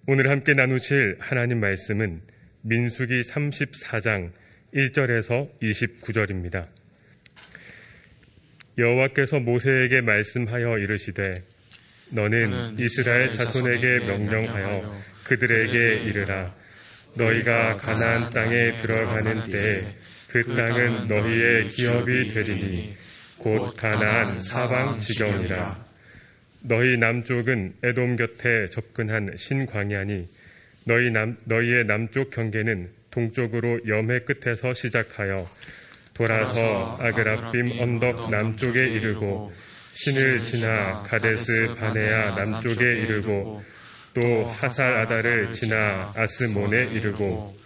오늘 함께 나누실 하나님 말씀은 민수기 34장 1절에서 29절입니다. 여호와께서 모세에게 말씀하여 이르시되 너는 이스라엘 자손에게 명령하여 그들에게 이르라. 너희가 가나안 땅에 들어가는 때에 그 땅은 너희의 기업이 되리니 곧 가나안 사방 지경이라. 너희 남쪽은 에돔 곁에 접근한 신광야니 너희의 남쪽 경계는 동쪽으로 염해 끝에서 시작하여 돌아서 아그라빔 언덕 남쪽에 이르고 신을 지나 가데스 바네아 남쪽에 이르고 또 하살 아다를 지나 아스몬에 이르고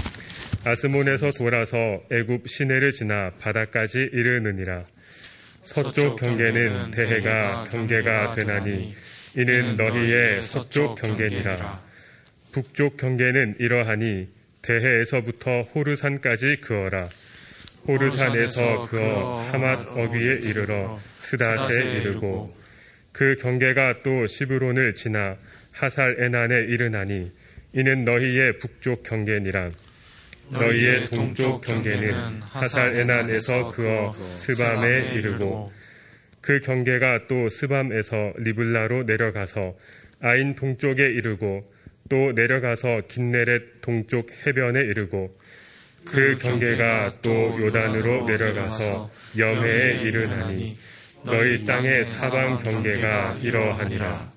아스몬에서 돌아서 애굽 시내를 지나 바다까지 이르느니라. 서쪽 경계는 대해가 경계가 되나니 이는 너희의 서쪽 경계니라. 북쪽 경계는 이러하니 대해에서부터 호르산까지 그어라. 호르산에서 그어 하맛 어귀에 이르러 스닷에 이르고 그 경계가 또 시브론을 지나 하살 에난에 이르나니 이는 너희의 북쪽 경계니라. 너희의 동쪽 경계는 하살 에난에서 그어 스밤에 이르고 그 경계가 또 스밤에서 리블라로 내려가서 아인 동쪽에 이르고 또 내려가서 긴네렛 동쪽 해변에 이르고 그 경계가 또 요단으로 내려가서 염해에 이르나니 너희 땅의 사방 경계가 이러하니라.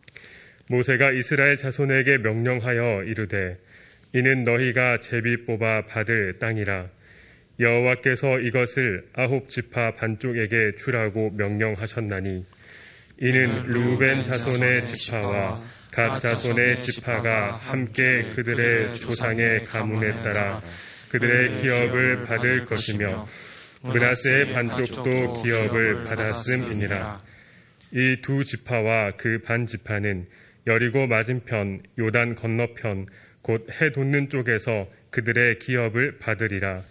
모세가 이스라엘 자손에게 명령하여 이르되 이는 너희가 제비 뽑아 받을 땅이라. 여호와께서 이것을 아홉 지파 반쪽에게 주라고 명령하셨나니 이는 르우벤 자손의 지파와 갓 자손의 지파가 함께 그들의 조상의 가문에 따라 그들의 기업을 받을 것이며 므낫세의 반쪽도 기업을 받았음이니라. 이 두 지파와 그 반 지파는 여리고 맞은편 요단 건너편 곧 해 돋는 쪽에서 그들의 기업을 받으리라.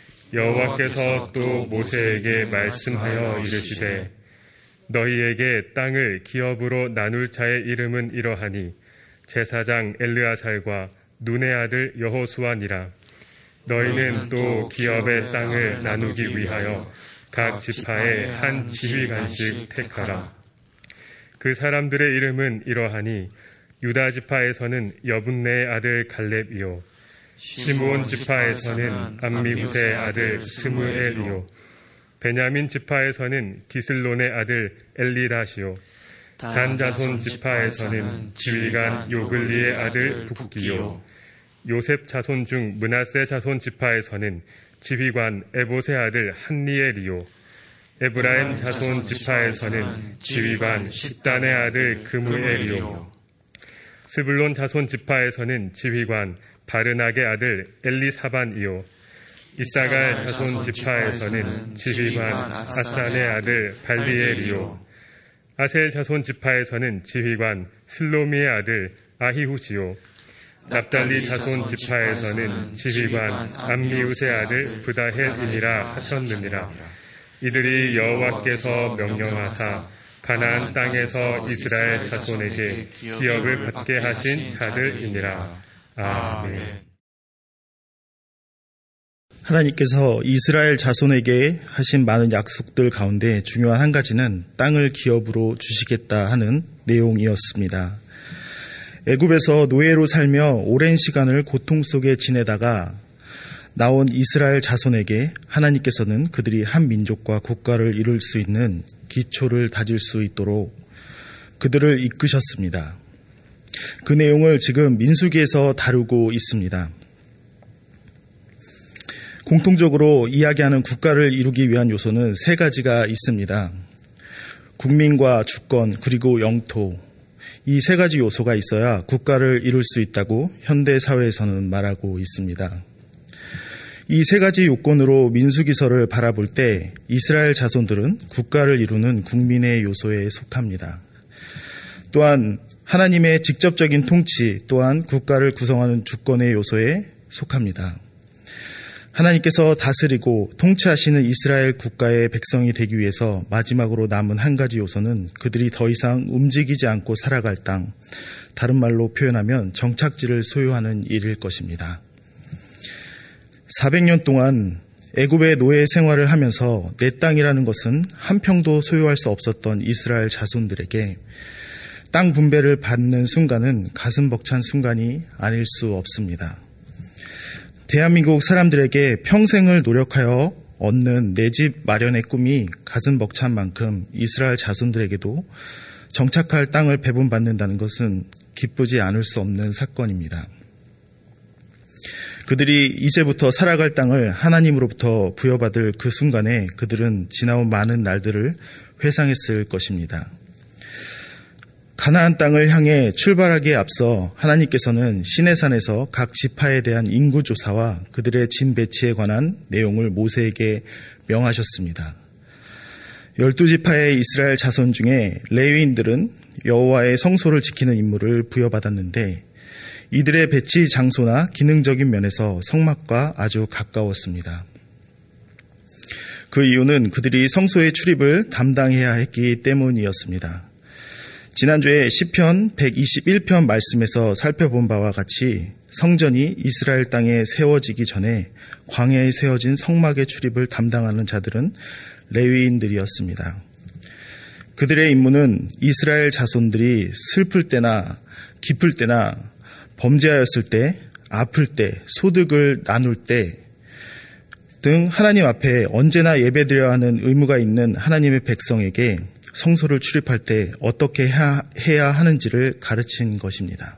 여호와께서 또 모세에게 말씀하여 이르시되 너희에게 땅을 기업으로 나눌 자의 이름은 이러하니 제사장 엘르아살과 눈의 아들 여호수아니라. 너희는 또 기업의 땅을 나누기 위하여 각 지파의 한 지휘관씩 택하라. 그 사람들의 이름은 이러하니 유다 지파에서는 여분네의 아들 갈렙이요 시므온 지파에서는 암미후세의 아들 스무엘이요 베냐민 지파에서는 기슬론의 아들 엘리다시요 단 자손 지파에서는 지휘관 요글리의 아들 북기요 요셉 자손 중 므낫세 자손 지파에서는 지휘관 에봇의 아들 한니엘이요 에브라임 자손 지파에서는 지휘관 십단의 아들 그무엘이요 스불론 자손 지파에서는 지휘관 바르낙의 아들 엘리사반이요 이사갈 자손 지파에서는 지휘관 아산의 아들 발리엘이요 아셀 자손 지파에서는 지휘관 슬로미의 아들 아히후시요 납달리 자손 지파에서는 지휘관 암미우스의 아들 브다헬이니라 하셨느니라. 이들이 여호와께서 명령하사 가나안 땅에서 이스라엘 자손에게 기업을 받게 하신 자들이니라. 아멘. 하나님께서 이스라엘 자손에게 하신 많은 약속들 가운데 중요한 한 가지는 땅을 기업으로 주시겠다 하는 내용이었습니다. 애굽에서 노예로 살며 오랜 시간을 고통 속에 지내다가 나온 이스라엘 자손에게 하나님께서는 그들이 한 민족과 국가를 이룰 수 있는 기초를 다질 수 있도록 그들을 이끄셨습니다. 그 내용을 지금 민수기에서 다루고 있습니다. 공통적으로 이야기하는 국가를 이루기 위한 요소는 세 가지가 있습니다. 국민과 주권 그리고 영토, 이 세 가지 요소가 있어야 국가를 이룰 수 있다고 현대 사회에서는 말하고 있습니다. 이 세 가지 요건으로 민수기서를 바라볼 때 이스라엘 자손들은 국가를 이루는 국민의 요소에 속합니다. 또한 하나님의 직접적인 통치 또한 국가를 구성하는 주권의 요소에 속합니다. 하나님께서 다스리고 통치하시는 이스라엘 국가의 백성이 되기 위해서 마지막으로 남은 한 가지 요소는 그들이 더 이상 움직이지 않고 살아갈 땅, 다른 말로 표현하면 정착지를 소유하는 일일 것입니다. 400년 동안 애굽의 노예 생활을 하면서 내 땅이라는 것은 한 평도 소유할 수 없었던 이스라엘 자손들에게 땅 분배를 받는 순간은 가슴 벅찬 순간이 아닐 수 없습니다. 대한민국 사람들에게 평생을 노력하여 얻는 내 집 마련의 꿈이 가슴 벅찬 만큼 이스라엘 자손들에게도 정착할 땅을 배분받는다는 것은 기쁘지 않을 수 없는 사건입니다. 그들이 이제부터 살아갈 땅을 하나님으로부터 부여받을 그 순간에 그들은 지나온 많은 날들을 회상했을 것입니다. 가나안 땅을 향해 출발하기에 앞서 하나님께서는 시내산에서 각 지파에 대한 인구 조사와 그들의 진 배치에 관한 내용을 모세에게 명하셨습니다. 12지파의 이스라엘 자손 중에 레위인들은 여호와의 성소를 지키는 임무를 부여받았는데 이들의 배치 장소나 기능적인 면에서 성막과 아주 가까웠습니다. 그 이유는 그들이 성소의 출입을 담당해야 했기 때문이었습니다. 지난주에 시편 121편 말씀에서 살펴본 바와 같이 성전이 이스라엘 땅에 세워지기 전에 광야에 세워진 성막의 출입을 담당하는 자들은 레위인들이었습니다. 그들의 임무는 이스라엘 자손들이 슬플 때나 기쁠 때나 범죄하였을 때, 아플 때, 소득을 나눌 때 등 하나님 앞에 언제나 예배드려야 하는 의무가 있는 하나님의 백성에게 성소를 출입할 때 어떻게 해야 하는지를 가르친 것입니다.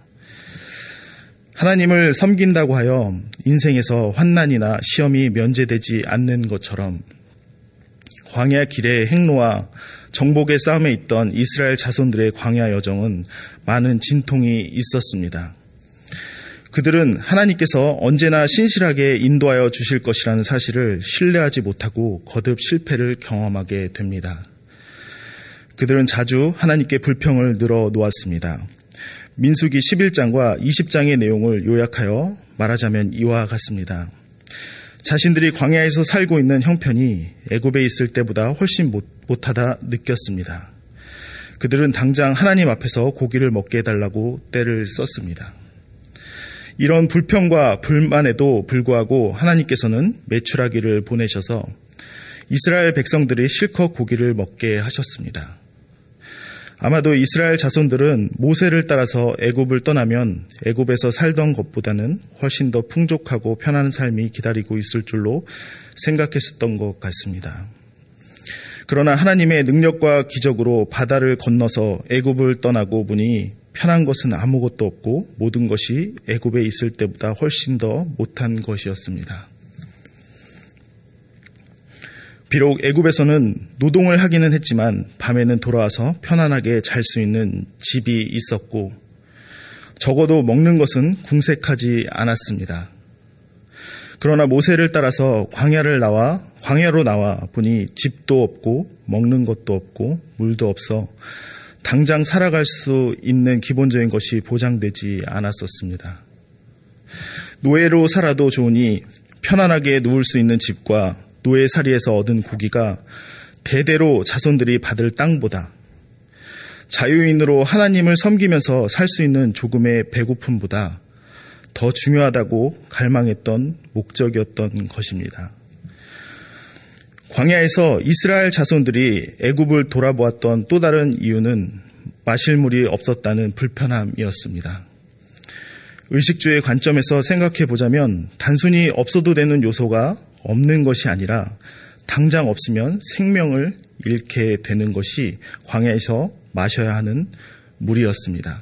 하나님을 섬긴다고 하여 인생에서 환난이나 시험이 면제되지 않는 것처럼 광야 길의 행로와 정복의 싸움에 있던 이스라엘 자손들의 광야 여정은 많은 진통이 있었습니다. 그들은 하나님께서 언제나 신실하게 인도하여 주실 것이라는 사실을 신뢰하지 못하고 거듭 실패를 경험하게 됩니다. 그들은 자주 하나님께 불평을 늘어놓았습니다. 민수기 11장과 20장의 내용을 요약하여 말하자면 이와 같습니다. 자신들이 광야에서 살고 있는 형편이 애굽에 있을 때보다 훨씬 못하다 느꼈습니다. 그들은 당장 하나님 앞에서 고기를 먹게 해달라고 떼를 썼습니다. 이런 불평과 불만에도 불구하고 하나님께서는 메추라기를 보내셔서 이스라엘 백성들이 실컷 고기를 먹게 하셨습니다. 아마도 이스라엘 자손들은 모세를 따라서 애굽을 떠나면 애굽에서 살던 것보다는 훨씬 더 풍족하고 편안한 삶이 기다리고 있을 줄로 생각했었던 것 같습니다. 그러나 하나님의 능력과 기적으로 바다를 건너서 애굽을 떠나고 보니 편한 것은 아무것도 없고 모든 것이 애굽에 있을 때보다 훨씬 더 못한 것이었습니다. 비록 애굽에서는 노동을 하기는 했지만 밤에는 돌아와서 편안하게 잘 수 있는 집이 있었고 적어도 먹는 것은 궁색하지 않았습니다. 그러나 모세를 따라서 광야로 나와 보니 집도 없고 먹는 것도 없고 물도 없어 당장 살아갈 수 있는 기본적인 것이 보장되지 않았었습니다. 노예로 살아도 좋으니 편안하게 누울 수 있는 집과 노예살이에서 얻은 고기가 대대로 자손들이 받을 땅보다 자유인으로 하나님을 섬기면서 살 수 있는 조금의 배고픔보다 더 중요하다고 갈망했던 목적이었던 것입니다. 광야에서 이스라엘 자손들이 애굽을 돌아보았던 또 다른 이유는 마실 물이 없었다는 불편함이었습니다. 의식주의 관점에서 생각해 보자면 단순히 없어도 되는 요소가 없는 것이 아니라 당장 없으면 생명을 잃게 되는 것이 광야에서 마셔야 하는 물이었습니다.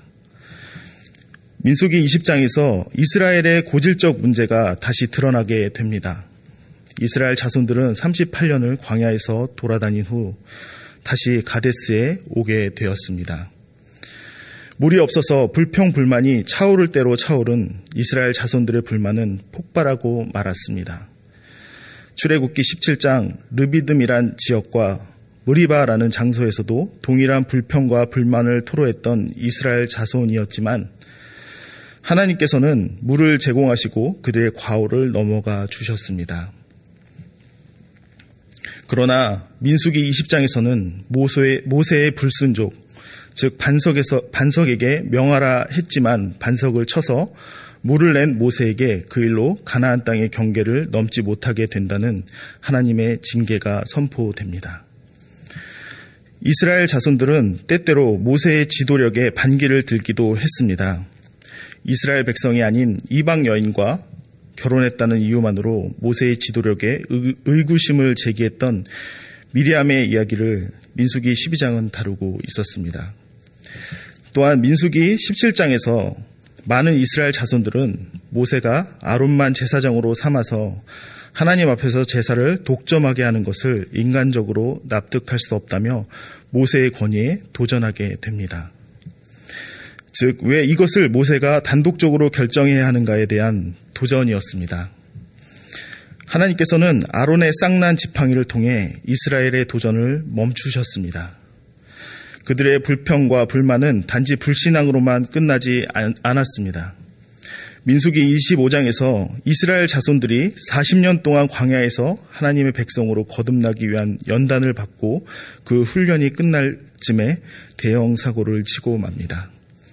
민수기 20장에서 이스라엘의 고질적 문제가 다시 드러나게 됩니다. 이스라엘 자손들은 38년을 광야에서 돌아다닌 후 다시 가데스에 오게 되었습니다. 물이 없어서 불평불만이 차오를 대로 차오른 이스라엘 자손들의 불만은 폭발하고 말았습니다. 출애굽기 17장 르비딤이란 지역과 무리바라는 장소에서도 동일한 불평과 불만을 토로했던 이스라엘 자손이었지만 하나님께서는 물을 제공하시고 그들의 과오를 넘어가 주셨습니다. 그러나 민수기 20장에서는 모세의 불순종, 즉 반석에게 명하라 했지만 반석을 쳐서 물을 낸 모세에게 그 일로 가나안 땅의 경계를 넘지 못하게 된다는 하나님의 징계가 선포됩니다. 이스라엘 자손들은 때때로 모세의 지도력에 반기를 들기도 했습니다. 이스라엘 백성이 아닌 이방 여인과 결혼했다는 이유만으로 모세의 지도력에 의구심을 제기했던 미리암의 이야기를 민수기 12장은 다루고 있었습니다. 또한 민수기 17장에서 많은 이스라엘 자손들은 모세가 아론만 제사장으로 삼아서 하나님 앞에서 제사를 독점하게 하는 것을 인간적으로 납득할 수 없다며 모세의 권위에 도전하게 됩니다. 즉, 왜 이것을 모세가 단독적으로 결정해야 하는가에 대한 도전이었습니다. 하나님께서는 아론의 쌍난 지팡이를 통해 이스라엘의 도전을 멈추셨습니다. 그들의 불평과 불만은 단지 불신앙으로만 끝나지 않았습니다. 민수기 25장에서 이스라엘 자손들이 40년 동안 광야에서 하나님의 백성으로 거듭나기 위한 연단을 받고 그 훈련이 끝날 쯤에 대형 사고를 치고 맙니다.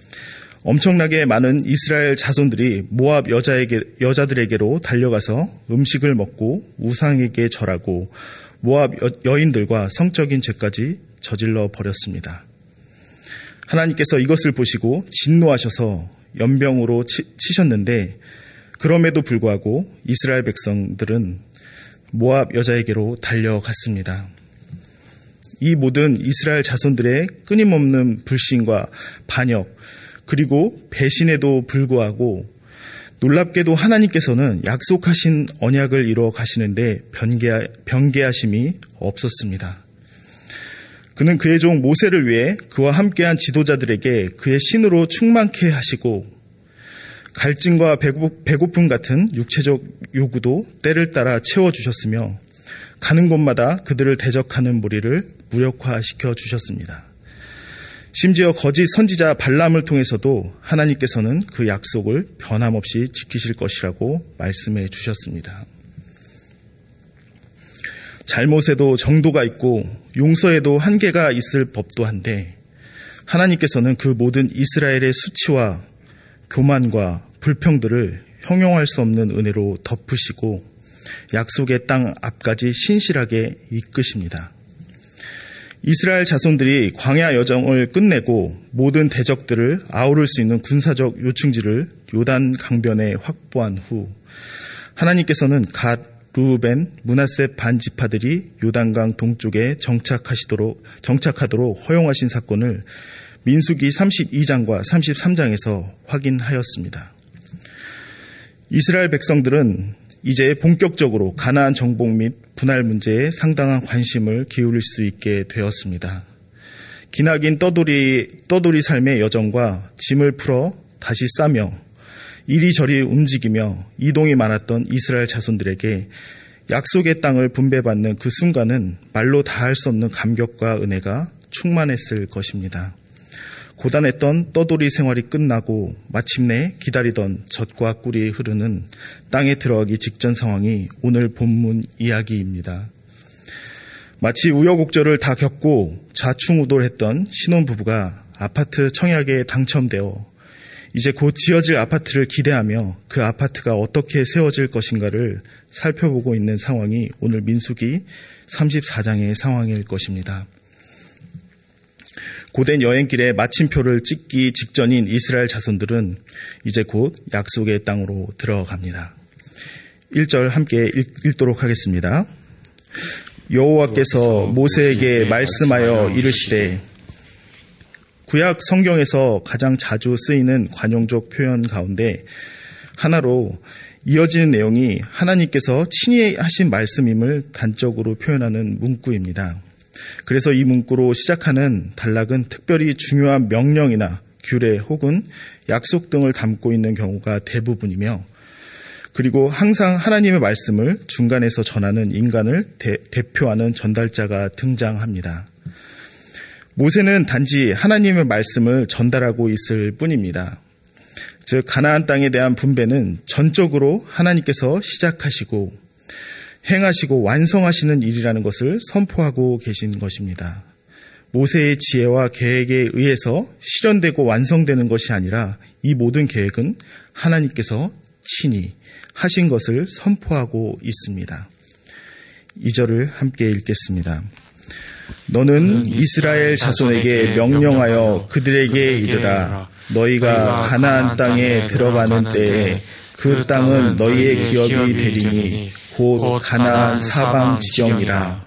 엄청나게 많은 이스라엘 자손들이 모압 여자들에게로 달려가서 음식을 먹고 우상에게 절하고 모압 여인들과 성적인 죄까지 저질러 버렸습니다. 하나님께서 이것을 보시고 진노하셔서 연병으로 치셨는데 그럼에도 불구하고 이스라엘 백성들은 모압 여자에게로 달려갔습니다. 이 모든 이스라엘 자손들의 끊임없는 불신과 반역 그리고 배신에도 불구하고 놀랍게도 하나님께서는 약속하신 언약을 이루어 가시는데 변개하심이 없었습니다. 그는 그의 종 모세를 위해 그와 함께한 지도자들에게 그의 신으로 충만케 하시고 갈증과 배고픔 같은 육체적 요구도 때를 따라 채워주셨으며 가는 곳마다 그들을 대적하는 무리를 무력화시켜 주셨습니다. 심지어 거짓 선지자 발람을 통해서도 하나님께서는 그 약속을 변함없이 지키실 것이라고 말씀해 주셨습니다. 잘못에도 정도가 있고 용서에도 한계가 있을 법도 한데 하나님께서는 그 모든 이스라엘의 수치와 교만과 불평들을 형용할 수 없는 은혜로 덮으시고 약속의 땅 앞까지 신실하게 이끄십니다. 이스라엘 자손들이 광야 여정을 끝내고 모든 대적들을 아우를 수 있는 군사적 요충지를 요단 강변에 확보한 후 하나님께서는 갓, 루벤, 므낫세 반 지파들이 요단강 동쪽에 정착하도록 허용하신 사건을 민수기 32장과 33장에서 확인하였습니다. 이스라엘 백성들은 이제 본격적으로 가나안 정복 및 분할 문제에 상당한 관심을 기울일 수 있게 되었습니다. 기나긴 떠돌이 삶의 여정과 짐을 풀어 다시 싸며 이리저리 움직이며 이동이 많았던 이스라엘 자손들에게 약속의 땅을 분배받는 그 순간은 말로 다할 수 없는 감격과 은혜가 충만했을 것입니다. 고단했던 떠돌이 생활이 끝나고 마침내 기다리던 젖과 꿀이 흐르는 땅에 들어가기 직전 상황이 오늘 본문 이야기입니다. 마치 우여곡절을 다 겪고 좌충우돌했던 신혼부부가 아파트 청약에 당첨되어 이제 곧 지어질 아파트를 기대하며 그 아파트가 어떻게 세워질 것인가를 살펴보고 있는 상황이 오늘 민수기 34장의 상황일 것입니다. 고된 여행길에 마침표를 찍기 직전인 이스라엘 자손들은 이제 곧 약속의 땅으로 들어갑니다. 1절 함께 읽도록 하겠습니다. 여호와께서 모세에게 말씀하여 이르시되, 구약 성경에서 가장 자주 쓰이는 관용적 표현 가운데 하나로 이어지는 내용이 하나님께서 친히 하신 말씀임을 단적으로 표현하는 문구입니다. 그래서 이 문구로 시작하는 단락은 특별히 중요한 명령이나 규례 혹은 약속 등을 담고 있는 경우가 대부분이며, 그리고 항상 하나님의 말씀을 중간에서 전하는 인간을 대표하는 전달자가 등장합니다. 모세는 단지 하나님의 말씀을 전달하고 있을 뿐입니다. 즉 가나안 땅에 대한 분배는 전적으로 하나님께서 시작하시고 행하시고 완성하시는 일이라는 것을 선포하고 계신 것입니다. 모세의 지혜와 계획에 의해서 실현되고 완성되는 것이 아니라 이 모든 계획은 하나님께서 친히 하신 것을 선포하고 있습니다. 2절을 함께 읽겠습니다. 너는 이스라엘 자손에게 명령하여 그들에게 이르라. 너희가 가나안 땅에 들어가는 때에 그 땅은 너희의 기업이 되리니 곧 가나안 사방 지경이라.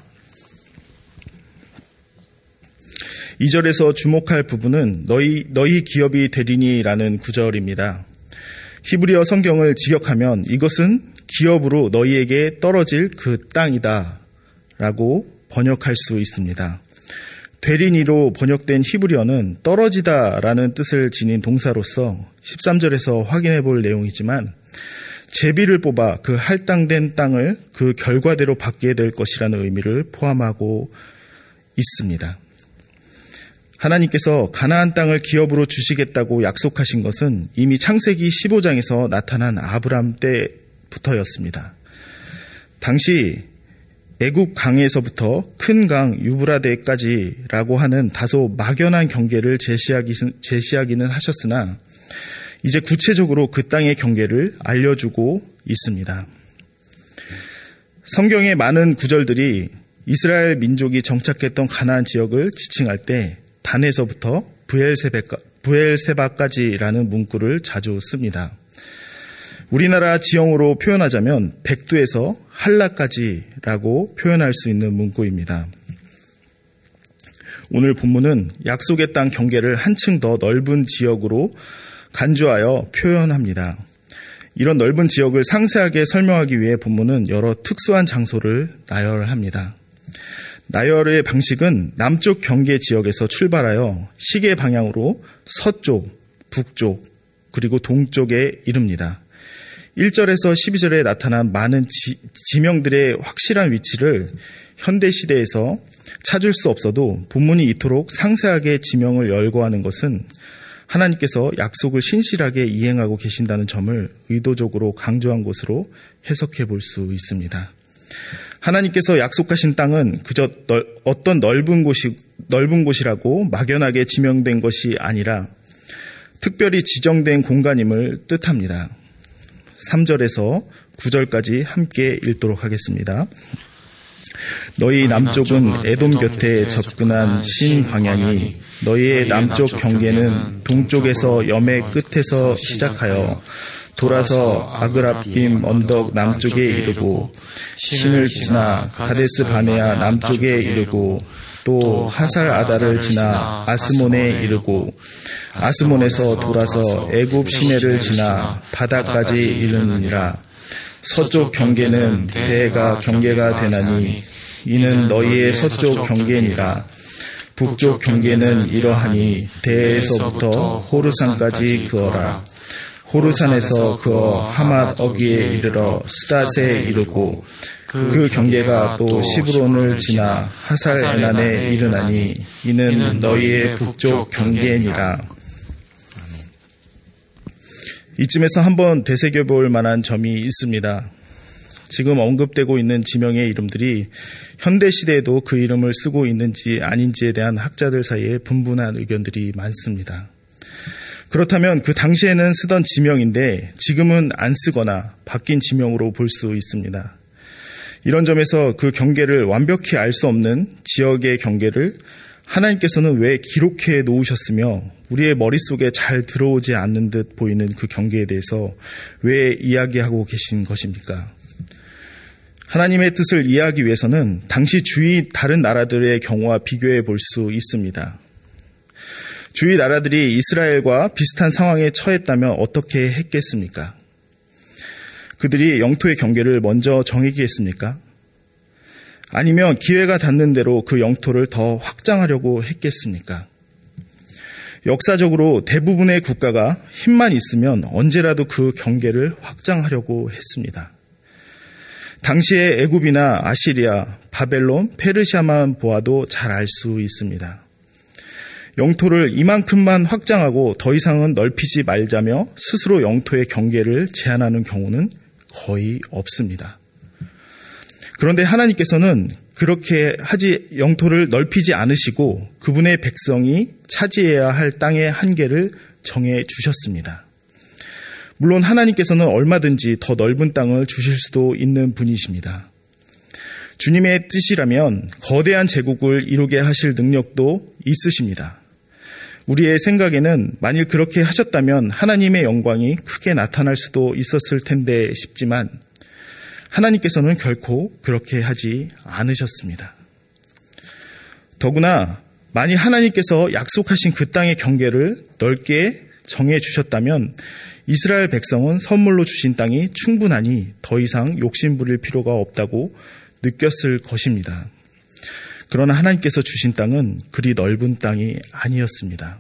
2절에서 주목할 부분은 너희 기업이 되리니라는 구절입니다. 히브리어 성경을 직역하면 이것은 기업으로 너희에게 떨어질 그 땅이다 라고 번역할 수 있습니다. 되리니로 번역된 히브리어는 떨어지다 라는 뜻을 지닌 동사로서 13절에서 확인해 볼 내용이지만 제비를 뽑아 그 할당된 땅을 그 결과대로 받게 될 것이라는 의미를 포함하고 있습니다. 하나님께서 가나안 땅을 기업으로 주시겠다고 약속하신 것은 이미 창세기 15장에서 나타난 아브람 때부터였습니다. 당시 애굽 강에서부터 큰 강 유브라데까지라고 하는 다소 막연한 경계를 제시하기는 하셨으나 이제 구체적으로 그 땅의 경계를 알려주고 있습니다. 성경의 많은 구절들이 이스라엘 민족이 정착했던 가나안 지역을 지칭할 때 단에서부터 부엘세바까지라는 문구를 자주 씁니다. 우리나라 지형으로 표현하자면 백두에서 한라까지라고 표현할 수 있는 문구입니다. 오늘 본문은 약속의 땅 경계를 한층 더 넓은 지역으로 간주하여 표현합니다. 이런 넓은 지역을 상세하게 설명하기 위해 본문은 여러 특수한 장소를 나열합니다. 나열의 방식은 남쪽 경계 지역에서 출발하여 시계 방향으로 서쪽, 북쪽, 그리고 동쪽에 이릅니다. 1절에서 12절에 나타난 많은 지명들의 확실한 위치를 현대시대에서 찾을 수 없어도 본문이 이토록 상세하게 지명을 열거하는 것은 하나님께서 약속을 신실하게 이행하고 계신다는 점을 의도적으로 강조한 것으로 해석해 볼 수 있습니다. 하나님께서 약속하신 땅은 그저 어떤 넓은 곳이라고 막연하게 지명된 것이 아니라 특별히 지정된 공간임을 뜻합니다. 3절에서 9절까지 함께 읽도록 하겠습니다. 너희 남쪽은 에돔 곁에 접근한 신광야니 너희의 남쪽 경계는 동쪽에서 염의 끝에서 시작하여 돌아서 아그라빔 언덕 남쪽에 이르고 신을 지나 가데스 바네아 남쪽에 이르고 또 하살 아다를 지나 아스몬에 이르고 아스몬에서 돌아서 애굽 시내를 지나 바다까지 이르느니라. 서쪽 경계는 대가 경계가 되나니 이는 너희의 서쪽 경계니라. 북쪽 경계는 이러하니 대에서부터 호르산까지 그어라. 호르산에서 그어 하맛 어기에 이르러 스닷에 이르고 그 경계가 또 시브론을 지나 하살 에난에 이르나니 이는 너희의 북쪽 경계니라. 이쯤에서 한번 되새겨볼 만한 점이 있습니다. 지금 언급되고 있는 지명의 이름들이 현대시대에도 그 이름을 쓰고 있는지 아닌지에 대한 학자들 사이에 분분한 의견들이 많습니다. 그렇다면 그 당시에는 쓰던 지명인데 지금은 안 쓰거나 바뀐 지명으로 볼 수 있습니다. 이런 점에서 그 경계를 완벽히 알 수 없는 지역의 경계를 하나님께서는 왜 기록해 놓으셨으며 우리의 머릿속에 잘 들어오지 않는 듯 보이는 그 경계에 대해서 왜 이야기하고 계신 것입니까? 하나님의 뜻을 이해하기 위해서는 당시 주위 다른 나라들의 경우와 비교해 볼 수 있습니다. 주위 나라들이 이스라엘과 비슷한 상황에 처했다면 어떻게 했겠습니까? 그들이 영토의 경계를 먼저 정하겠습니까? 아니면 기회가 닿는 대로 그 영토를 더 확장하려고 했겠습니까? 역사적으로 대부분의 국가가 힘만 있으면 언제라도 그 경계를 확장하려고 했습니다. 당시의 애굽이나 아시리아, 바벨론, 페르시아만 보아도 잘 알 수 있습니다. 영토를 이만큼만 확장하고 더 이상은 넓히지 말자며 스스로 영토의 경계를 제한하는 경우는 거의 없습니다. 그런데 하나님께서는 그렇게 영토를 넓히지 않으시고 그분의 백성이 차지해야 할 땅의 한계를 정해 주셨습니다. 물론 하나님께서는 얼마든지 더 넓은 땅을 주실 수도 있는 분이십니다. 주님의 뜻이라면 거대한 제국을 이루게 하실 능력도 있으십니다. 우리의 생각에는 만일 그렇게 하셨다면 하나님의 영광이 크게 나타날 수도 있었을 텐데 싶지만 하나님께서는 결코 그렇게 하지 않으셨습니다. 더구나 만일 하나님께서 약속하신 그 땅의 경계를 넓게 정해 주셨다면 이스라엘 백성은 선물로 주신 땅이 충분하니 더 이상 욕심부릴 필요가 없다고 느꼈을 것입니다. 그러나 하나님께서 주신 땅은 그리 넓은 땅이 아니었습니다.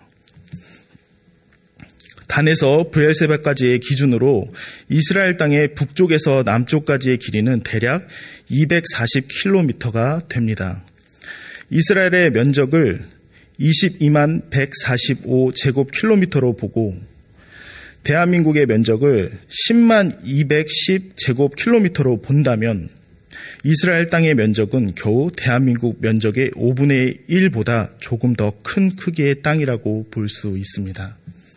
단에서 브엘세바까지의 기준으로 이스라엘 땅의 북쪽에서 남쪽까지의 길이는 대략 240km가 됩니다. 이스라엘의 면적을 22만 145제곱킬로미터로 보고 대한민국의 면적을 10만 210제곱킬로미터로 본다면 이스라엘 땅의 면적은 겨우 대한민국 면적의 5분의 1보다 조금 더 큰 크기의 땅이라고 볼 수 있습니다.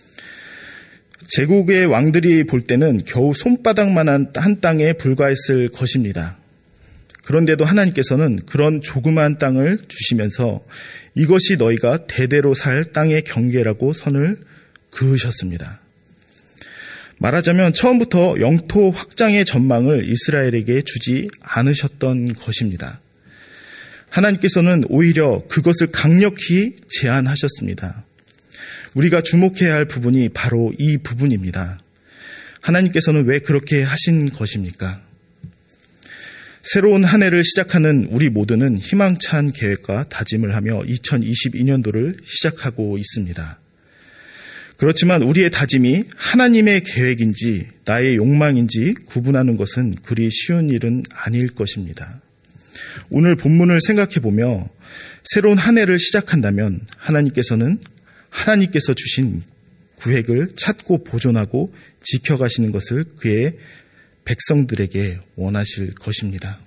제국의 왕들이 볼 때는 겨우 손바닥만한 한 땅에 불과했을 것입니다. 그런데도 하나님께서는 그런 조그마한 땅을 주시면서 이것이 너희가 대대로 살 땅의 경계라고 선을 그으셨습니다. 말하자면 처음부터 영토 확장의 전망을 이스라엘에게 주지 않으셨던 것입니다. 하나님께서는 오히려 그것을 강력히 제한하셨습니다. 우리가 주목해야 할 부분이 바로 이 부분입니다. 하나님께서는 왜 그렇게 하신 것입니까? 새로운 한 해를 시작하는 우리 모두는 희망찬 계획과 다짐을 하며 2022년도를 시작하고 있습니다. 그렇지만 우리의 다짐이 하나님의 계획인지 나의 욕망인지 구분하는 것은 그리 쉬운 일은 아닐 것입니다. 오늘 본문을 생각해 보며 새로운 한 해를 시작한다면 하나님께서 주신 구획을 찾고 보존하고 지켜가시는 것을 그의 백성들에게 원하실 것입니다.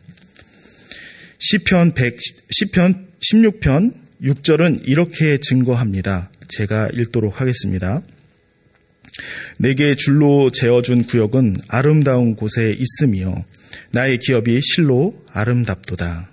시편 16편 6절은 이렇게 증거합니다. 제가 읽도록 하겠습니다. 내게 줄로 재어준 구역은 아름다운 곳에 있으며 나의 기업이 실로 아름답도다.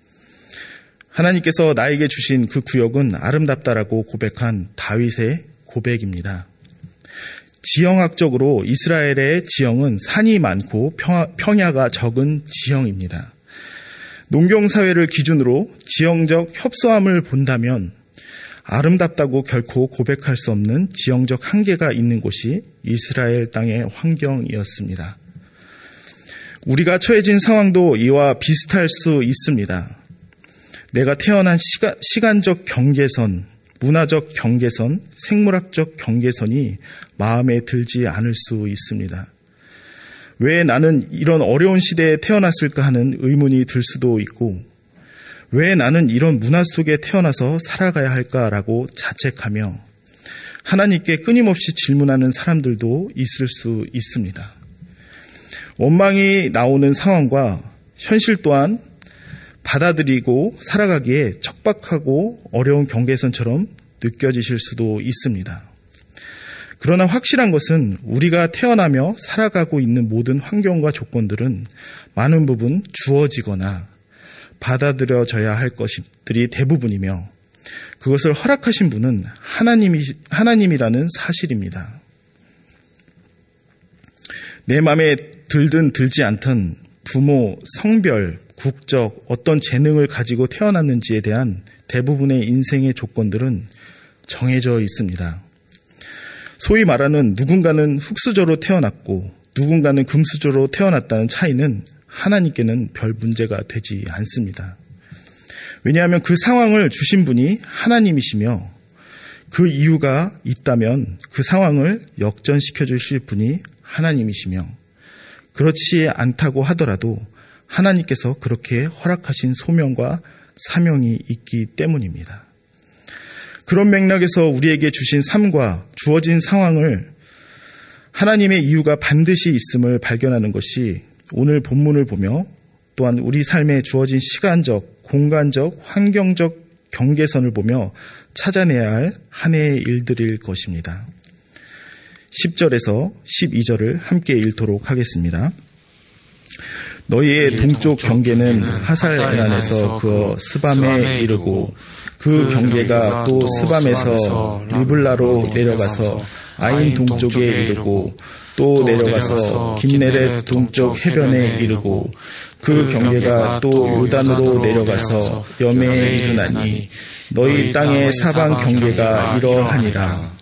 하나님께서 나에게 주신 그 구역은 아름답다라고 고백한 다윗의 고백입니다. 지형학적으로 이스라엘의 지형은 산이 많고 평야가 적은 지형입니다. 농경사회를 기준으로 지형적 협소함을 본다면 아름답다고 결코 고백할 수 없는 지형적 한계가 있는 곳이 이스라엘 땅의 환경이었습니다. 우리가 처해진 상황도 이와 비슷할 수 있습니다. 내가 태어난 시간적 경계선, 문화적 경계선, 생물학적 경계선이 마음에 들지 않을 수 있습니다. 왜 나는 이런 어려운 시대에 태어났을까 하는 의문이 들 수도 있고 왜 나는 이런 문화 속에 태어나서 살아가야 할까라고 자책하며 하나님께 끊임없이 질문하는 사람들도 있을 수 있습니다. 원망이 나오는 상황과 현실 또한 받아들이고 살아가기에 척박하고 어려운 경계선처럼 느껴지실 수도 있습니다. 그러나 확실한 것은 우리가 태어나며 살아가고 있는 모든 환경과 조건들은 많은 부분 주어지거나 받아들여져야 할 것들이 대부분이며 그것을 허락하신 분은 하나님이라는 사실입니다. 내 마음에 들든 들지 않든 부모, 성별, 국적, 어떤 재능을 가지고 태어났는지에 대한 대부분의 인생의 조건들은 정해져 있습니다. 소위 말하는 누군가는 흙수저로 태어났고 누군가는 금수저로 태어났다는 차이는 하나님께는 별 문제가 되지 않습니다. 왜냐하면 그 상황을 주신 분이 하나님이시며 그 이유가 있다면 그 상황을 역전시켜 주실 분이 하나님이시며 그렇지 않다고 하더라도 하나님께서 그렇게 허락하신 소명과 사명이 있기 때문입니다. 그런 맥락에서 우리에게 주신 삶과 주어진 상황을 하나님의 이유가 반드시 있음을 발견하는 것이 오늘 본문을 보며 또한 우리 삶에 주어진 시간적, 공간적, 환경적 경계선을 보며 찾아내야 할 한 해의 일들일 것입니다. 10절에서 12절을 함께 읽도록 하겠습니다. 너희의 동쪽 경계는 하살에난에서 그어 스밤에 이르고 그 경계가 또 스밤에서 리블라로 내려가서 아인 동쪽에 이르고 또 내려가서 긴네렛 동쪽 해변에 이르고 그 경계가 또 요단으로 내려가서 여매에 이르나니 너희 땅의 사방 경계가 이러하니라.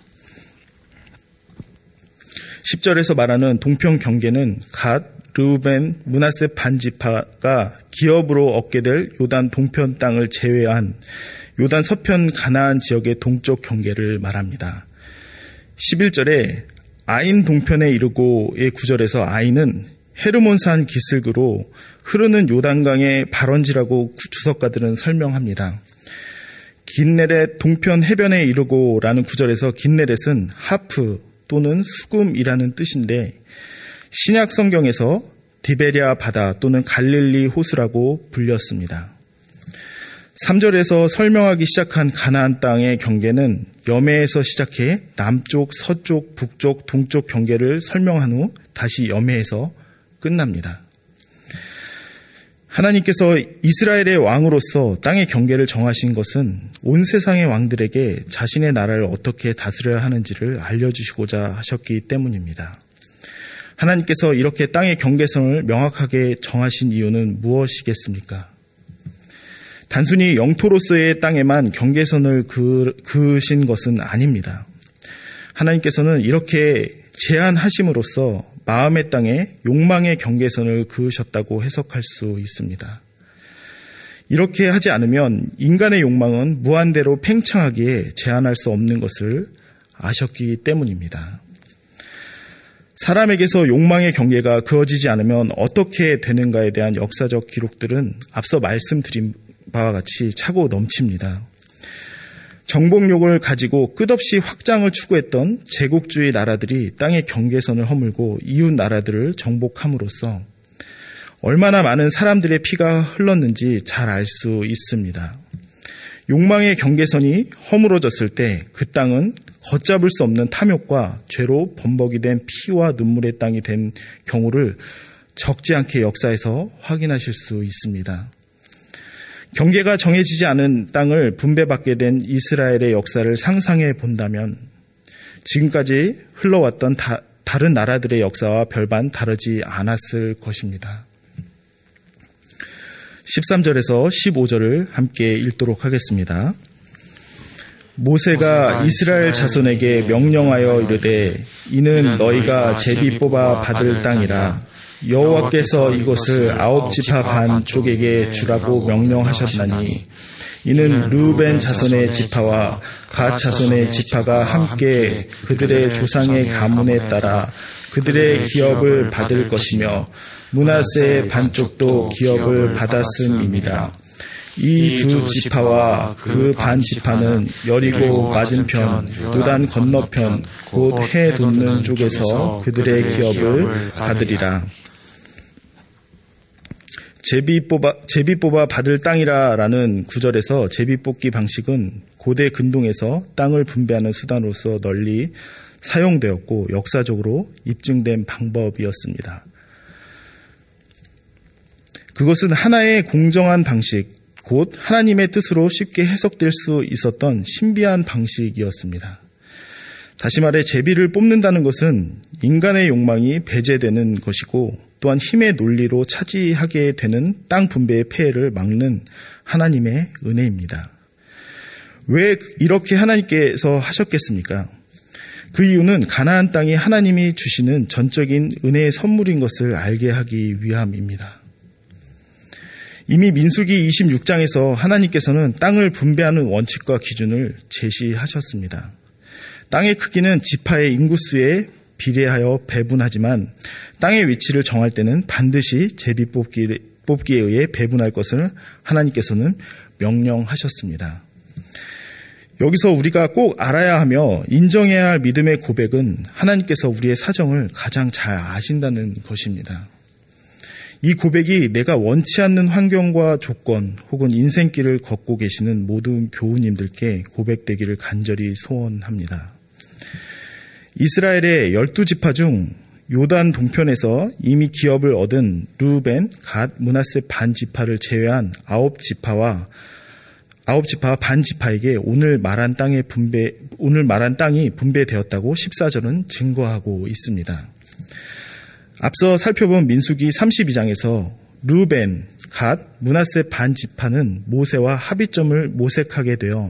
10절에서 말하는 동편 경계는 갓, 르우벤, 므낫세 반지파가 기업으로 얻게 될 요단 동편 땅을 제외한 요단 서편 가나안 지역의 동쪽 경계를 말합니다. 11절에 아인 동편에 이르고의 구절에서 아인은 헤르몬산 기슭으로 흐르는 요단강의 발원지라고 주석가들은 설명합니다. 긴네렛 동편 해변에 이르고라는 구절에서 긴네렛은 하프 또는 수금이라는 뜻인데 신약 성경에서 디베랴 바다 또는 갈릴리 호수라고 불렸습니다. 3절에서 설명하기 시작한 가나안 땅의 경계는 여매에서 시작해 남쪽, 서쪽, 북쪽, 동쪽 경계를 설명한 후 다시 여매에서 끝납니다. 하나님께서 이스라엘의 왕으로서 땅의 경계를 정하신 것은 온 세상의 왕들에게 자신의 나라를 어떻게 다스려야 하는지를 알려주시고자 하셨기 때문입니다. 하나님께서 이렇게 땅의 경계선을 명확하게 정하신 이유는 무엇이겠습니까? 단순히 영토로서의 땅에만 경계선을 그으신 것은 아닙니다. 하나님께서는 이렇게 제한하심으로써 마음의 땅에 욕망의 경계선을 그으셨다고 해석할 수 있습니다. 이렇게 하지 않으면 인간의 욕망은 무한대로 팽창하기에 제한할 수 없는 것을 아셨기 때문입니다. 사람에게서 욕망의 경계가 그어지지 않으면 어떻게 되는가에 대한 역사적 기록들은 앞서 말씀드린 바와 같이 차고 넘칩니다. 정복욕을 가지고 끝없이 확장을 추구했던 제국주의 나라들이 땅의 경계선을 허물고 이웃 나라들을 정복함으로써 얼마나 많은 사람들의 피가 흘렀는지 잘 알 수 있습니다. 욕망의 경계선이 허물어졌을 때 그 땅은 걷잡을 수 없는 탐욕과 죄로 범벅이 된 피와 눈물의 땅이 된 경우를 적지 않게 역사에서 확인하실 수 있습니다. 경계가 정해지지 않은 땅을 분배받게 된 이스라엘의 역사를 상상해 본다면 지금까지 흘러왔던 다른 나라들의 역사와 별반 다르지 않았을 것입니다. 13절에서 15절을 함께 읽도록 하겠습니다. 모세가 이스라엘 자손에게 명령하여 이르되 이는 너희가 제비 뽑아 받을 땅이라 여호와께서 이것을 9지파 반 쪽에게 주라고 명령하셨나니 이는 르우벤 자손의 지파와 갓 자손의 지파가 함께 그들의 조상의 가문에 따라 그들의 기업을 받을 것이며 므낫세 반쪽도 기업을 받았음이니라. 이 두 지파와 그 반 지파는 여리고 맞은편 요단 건너편 곧 해 돋는 쪽에서 그들의 기업을 받으리라. 제비 뽑아 받을 땅이라라는 구절에서 제비 뽑기 방식은 고대 근동에서 땅을 분배하는 수단으로서 널리 사용되었고 역사적으로 입증된 방법이었습니다. 그것은 하나의 공정한 방식, 곧 하나님의 뜻으로 쉽게 해석될 수 있었던 신비한 방식이었습니다. 다시 말해 제비를 뽑는다는 것은 인간의 욕망이 배제되는 것이고 또한 힘의 논리로 차지하게 되는 땅 분배의 폐해를 막는 하나님의 은혜입니다. 왜 이렇게 하나님께서 하셨겠습니까? 그 이유는 가나안 땅이 하나님이 주시는 전적인 은혜의 선물인 것을 알게 하기 위함입니다. 이미 민수기 26장에서 하나님께서는 땅을 분배하는 원칙과 기준을 제시하셨습니다. 땅의 크기는 지파의 인구수에 비례하여 배분하지만 땅의 위치를 정할 때는 반드시 제비 뽑기에 의해 배분할 것을 하나님께서는 명령하셨습니다. 여기서 우리가 꼭 알아야 하며 인정해야 할 믿음의 고백은 하나님께서 우리의 사정을 가장 잘 아신다는 것입니다. 이 고백이 내가 원치 않는 환경과 조건 혹은 인생길을 걷고 계시는 모든 교우님들께 고백되기를 간절히 소원합니다. 이스라엘의 12지파 중 요단 동편에서 이미 기업을 얻은 르우벤, 갓, 므낫세 반지파를 제외한 9지파와 반지파에게 오늘 말한 땅이 분배되었다고 14절은 증거하고 있습니다. 앞서 살펴본 민수기 32장에서 르우벤, 갓, 므낫세 반지파는 모세와 합의점을 모색하게 되어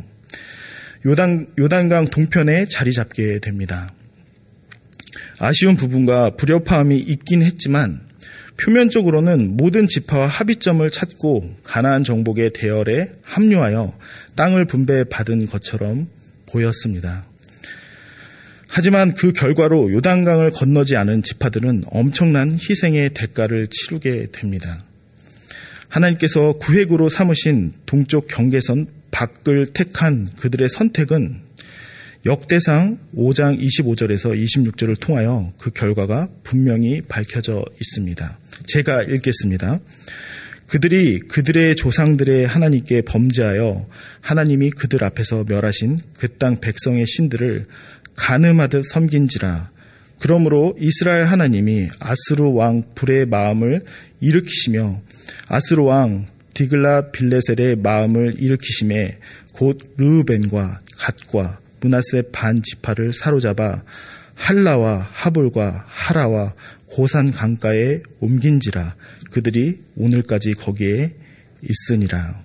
요단강 동편에 자리 잡게 됩니다. 아쉬운 부분과 불협화음이 있긴 했지만 표면적으로는 모든 지파와 합의점을 찾고 가나안 정복의 대열에 합류하여 땅을 분배받은 것처럼 보였습니다. 하지만 그 결과로 요단강을 건너지 않은 지파들은 엄청난 희생의 대가를 치르게 됩니다. 하나님께서 구획으로 삼으신 동쪽 경계선 밖을 택한 그들의 선택은 역대상 5장 25절에서 26절을 통하여 그 결과가 분명히 밝혀져 있습니다. 제가 읽겠습니다. 그들이 그들의 조상들의 하나님께 범죄하여 하나님이 그들 앞에서 멸하신 그 땅 백성의 신들을 간음하듯 섬긴지라. 그러므로 이스라엘 하나님이 아스루 왕 불의 마음을 일으키시며 아스루 왕 디글라 빌레셀의 마음을 일으키심에 곧 르우벤과 갓과 므낫세 반 지파를 사로잡아 할라와 하볼과 하라와 고산 강가에 옮긴지라. 그들이 오늘까지 거기에 있으니라.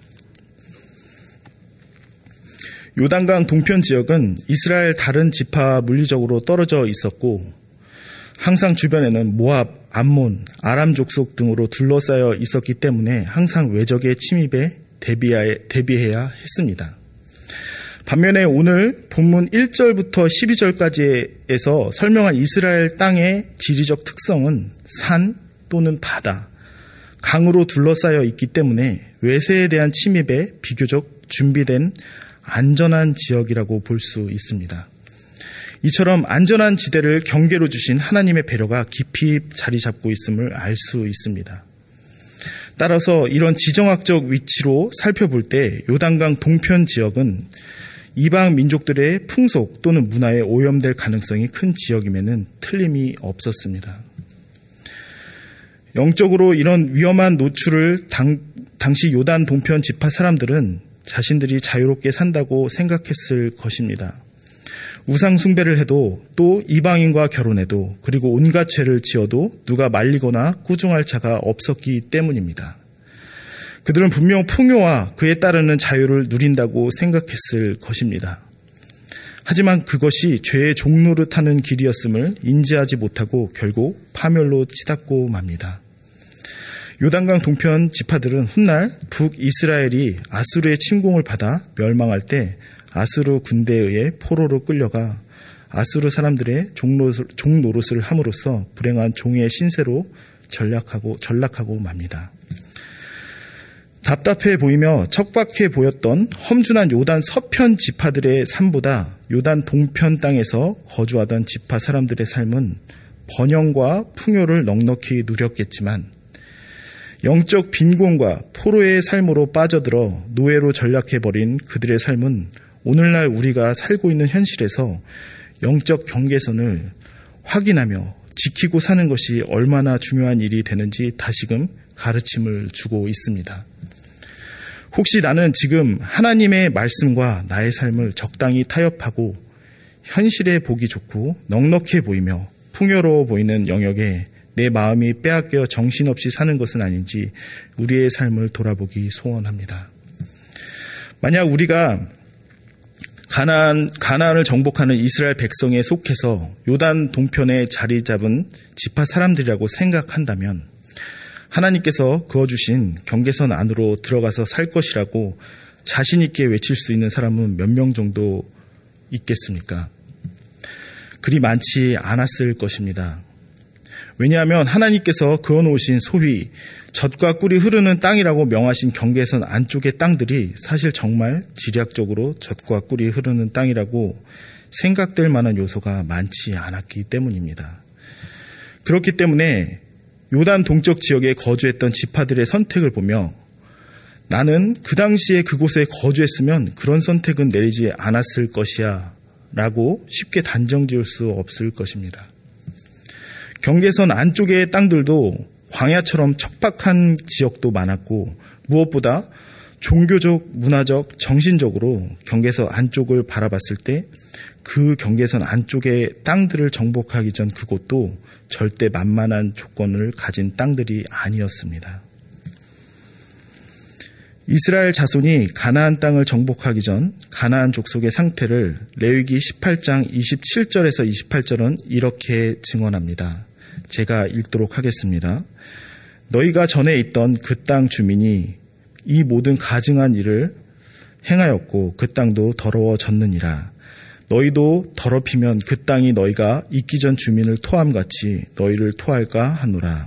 요단강 동편 지역은 이스라엘 다른 지파 물리적으로 떨어져 있었고 항상 주변에는 모압, 암몬, 아람 족속 등으로 둘러싸여 있었기 때문에 항상 외적의 침입에 대비해야 했습니다. 반면에 오늘 본문 1절부터 12절까지에서 설명한 이스라엘 땅의 지리적 특성은 산 또는 바다, 강으로 둘러싸여 있기 때문에 외세에 대한 침입에 비교적 준비된 안전한 지역이라고 볼 수 있습니다. 이처럼 안전한 지대를 경계로 주신 하나님의 배려가 깊이 자리 잡고 있음을 알 수 있습니다. 따라서 이런 지정학적 위치로 살펴볼 때 요단강 동편 지역은 이방 민족들의 풍속 또는 문화에 오염될 가능성이 큰 지역임에는 틀림이 없었습니다. 영적으로 이런 위험한 노출을 당시 요단 동편 지파 사람들은 자신들이 자유롭게 산다고 생각했을 것입니다. 우상 숭배를 해도 또 이방인과 결혼해도 그리고 온갖 죄를 지어도 누가 말리거나 꾸중할 자가 없었기 때문입니다. 그들은 분명 풍요와 그에 따르는 자유를 누린다고 생각했을 것입니다. 하지만 그것이 죄의 종노릇하는 길이었음을 인지하지 못하고 결국 파멸로 치닫고 맙니다. 요단강 동편 지파들은 훗날 북이스라엘이 아수르의 침공을 받아 멸망할 때 아수르 군대에 의해 포로로 끌려가 아수르 사람들의 종노릇을 함으로써 불행한 종의 신세로 전락하고 맙니다. 답답해 보이며 척박해 보였던 험준한 요단 서편 지파들의 삶보다 요단 동편 땅에서 거주하던 지파 사람들의 삶은 번영과 풍요를 넉넉히 누렸겠지만 영적 빈곤과 포로의 삶으로 빠져들어 노예로 전락해버린 그들의 삶은 오늘날 우리가 살고 있는 현실에서 영적 경계선을 확인하며 지키고 사는 것이 얼마나 중요한 일이 되는지 다시금 가르침을 주고 있습니다. 혹시 나는 지금 하나님의 말씀과 나의 삶을 적당히 타협하고 현실에 보기 좋고 넉넉해 보이며 풍요로워 보이는 영역에 내 마음이 빼앗겨 정신없이 사는 것은 아닌지 우리의 삶을 돌아보기 소원합니다. 만약 우리가 가나안을 정복하는 이스라엘 백성에 속해서 요단 동편에 자리 잡은 지파 사람들이라고 생각한다면 하나님께서 그어주신 경계선 안으로 들어가서 살 것이라고 자신 있게 외칠 수 있는 사람은 몇 명 정도 있겠습니까? 그리 많지 않았을 것입니다. 왜냐하면 하나님께서 그어놓으신 소위 젖과 꿀이 흐르는 땅이라고 명하신 경계선 안쪽의 땅들이 사실 정말 지리학적으로 젖과 꿀이 흐르는 땅이라고 생각될 만한 요소가 많지 않았기 때문입니다. 그렇기 때문에 요단 동쪽 지역에 거주했던 지파들의 선택을 보며 나는 그 당시에 그곳에 거주했으면 그런 선택은 내리지 않았을 것이야 라고 쉽게 단정 지을 수 없을 것입니다. 경계선 안쪽의 땅들도 광야처럼 척박한 지역도 많았고 무엇보다 종교적, 문화적, 정신적으로 경계선 안쪽을 바라봤을 때 그 경계선 안쪽의 땅들을 정복하기 전 그곳도 절대 만만한 조건을 가진 땅들이 아니었습니다. 이스라엘 자손이 가나안 땅을 정복하기 전 가나안 족속의 상태를 레위기 18장 27절에서 28절은 이렇게 증언합니다. 제가 읽도록 하겠습니다. 너희가 전에 있던 그 땅 주민이 이 모든 가증한 일을 행하였고 그 땅도 더러워졌느니라. 너희도 더럽히면 그 땅이 너희가 있기 전 주민을 토함같이 너희를 토할까 하노라.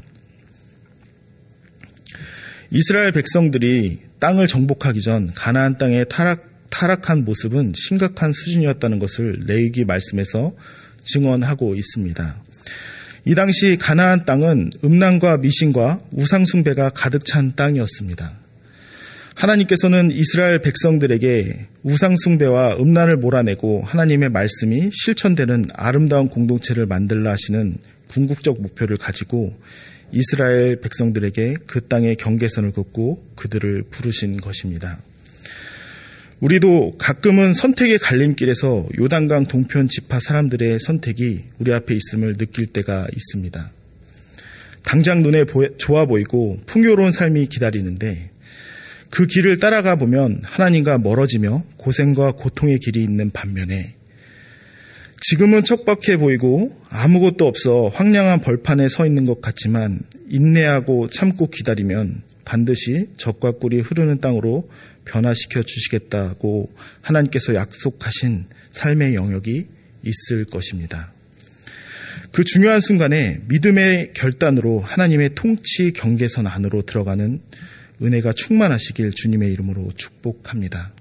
이스라엘 백성들이 땅을 정복하기 전 가나안 땅의 타락한 모습은 심각한 수준이었다는 것을 레위기 말씀에서 증언하고 있습니다. 이 당시 가나안 땅은 음란과 미신과 우상 숭배가 가득 찬 땅이었습니다. 하나님께서는 이스라엘 백성들에게 우상 숭배와 음란을 몰아내고 하나님의 말씀이 실천되는 아름다운 공동체를 만들라 하시는 궁극적 목표를 가지고 이스라엘 백성들에게 그 땅의 경계선을 긋고 그들을 부르신 것입니다. 우리도 가끔은 선택의 갈림길에서 요단강 동편 지파 사람들의 선택이 우리 앞에 있음을 느낄 때가 있습니다. 당장 눈에 좋아 보이고 풍요로운 삶이 기다리는데 그 길을 따라가 보면 하나님과 멀어지며 고생과 고통의 길이 있는 반면에 지금은 척박해 보이고 아무것도 없어 황량한 벌판에 서 있는 것 같지만 인내하고 참고 기다리면 반드시 젖과 꿀이 흐르는 땅으로 변화시켜 주시겠다고 하나님께서 약속하신 삶의 영역이 있을 것입니다. 그 중요한 순간에 믿음의 결단으로 하나님의 통치 경계선 안으로 들어가는 은혜가 충만하시길 주님의 이름으로 축복합니다.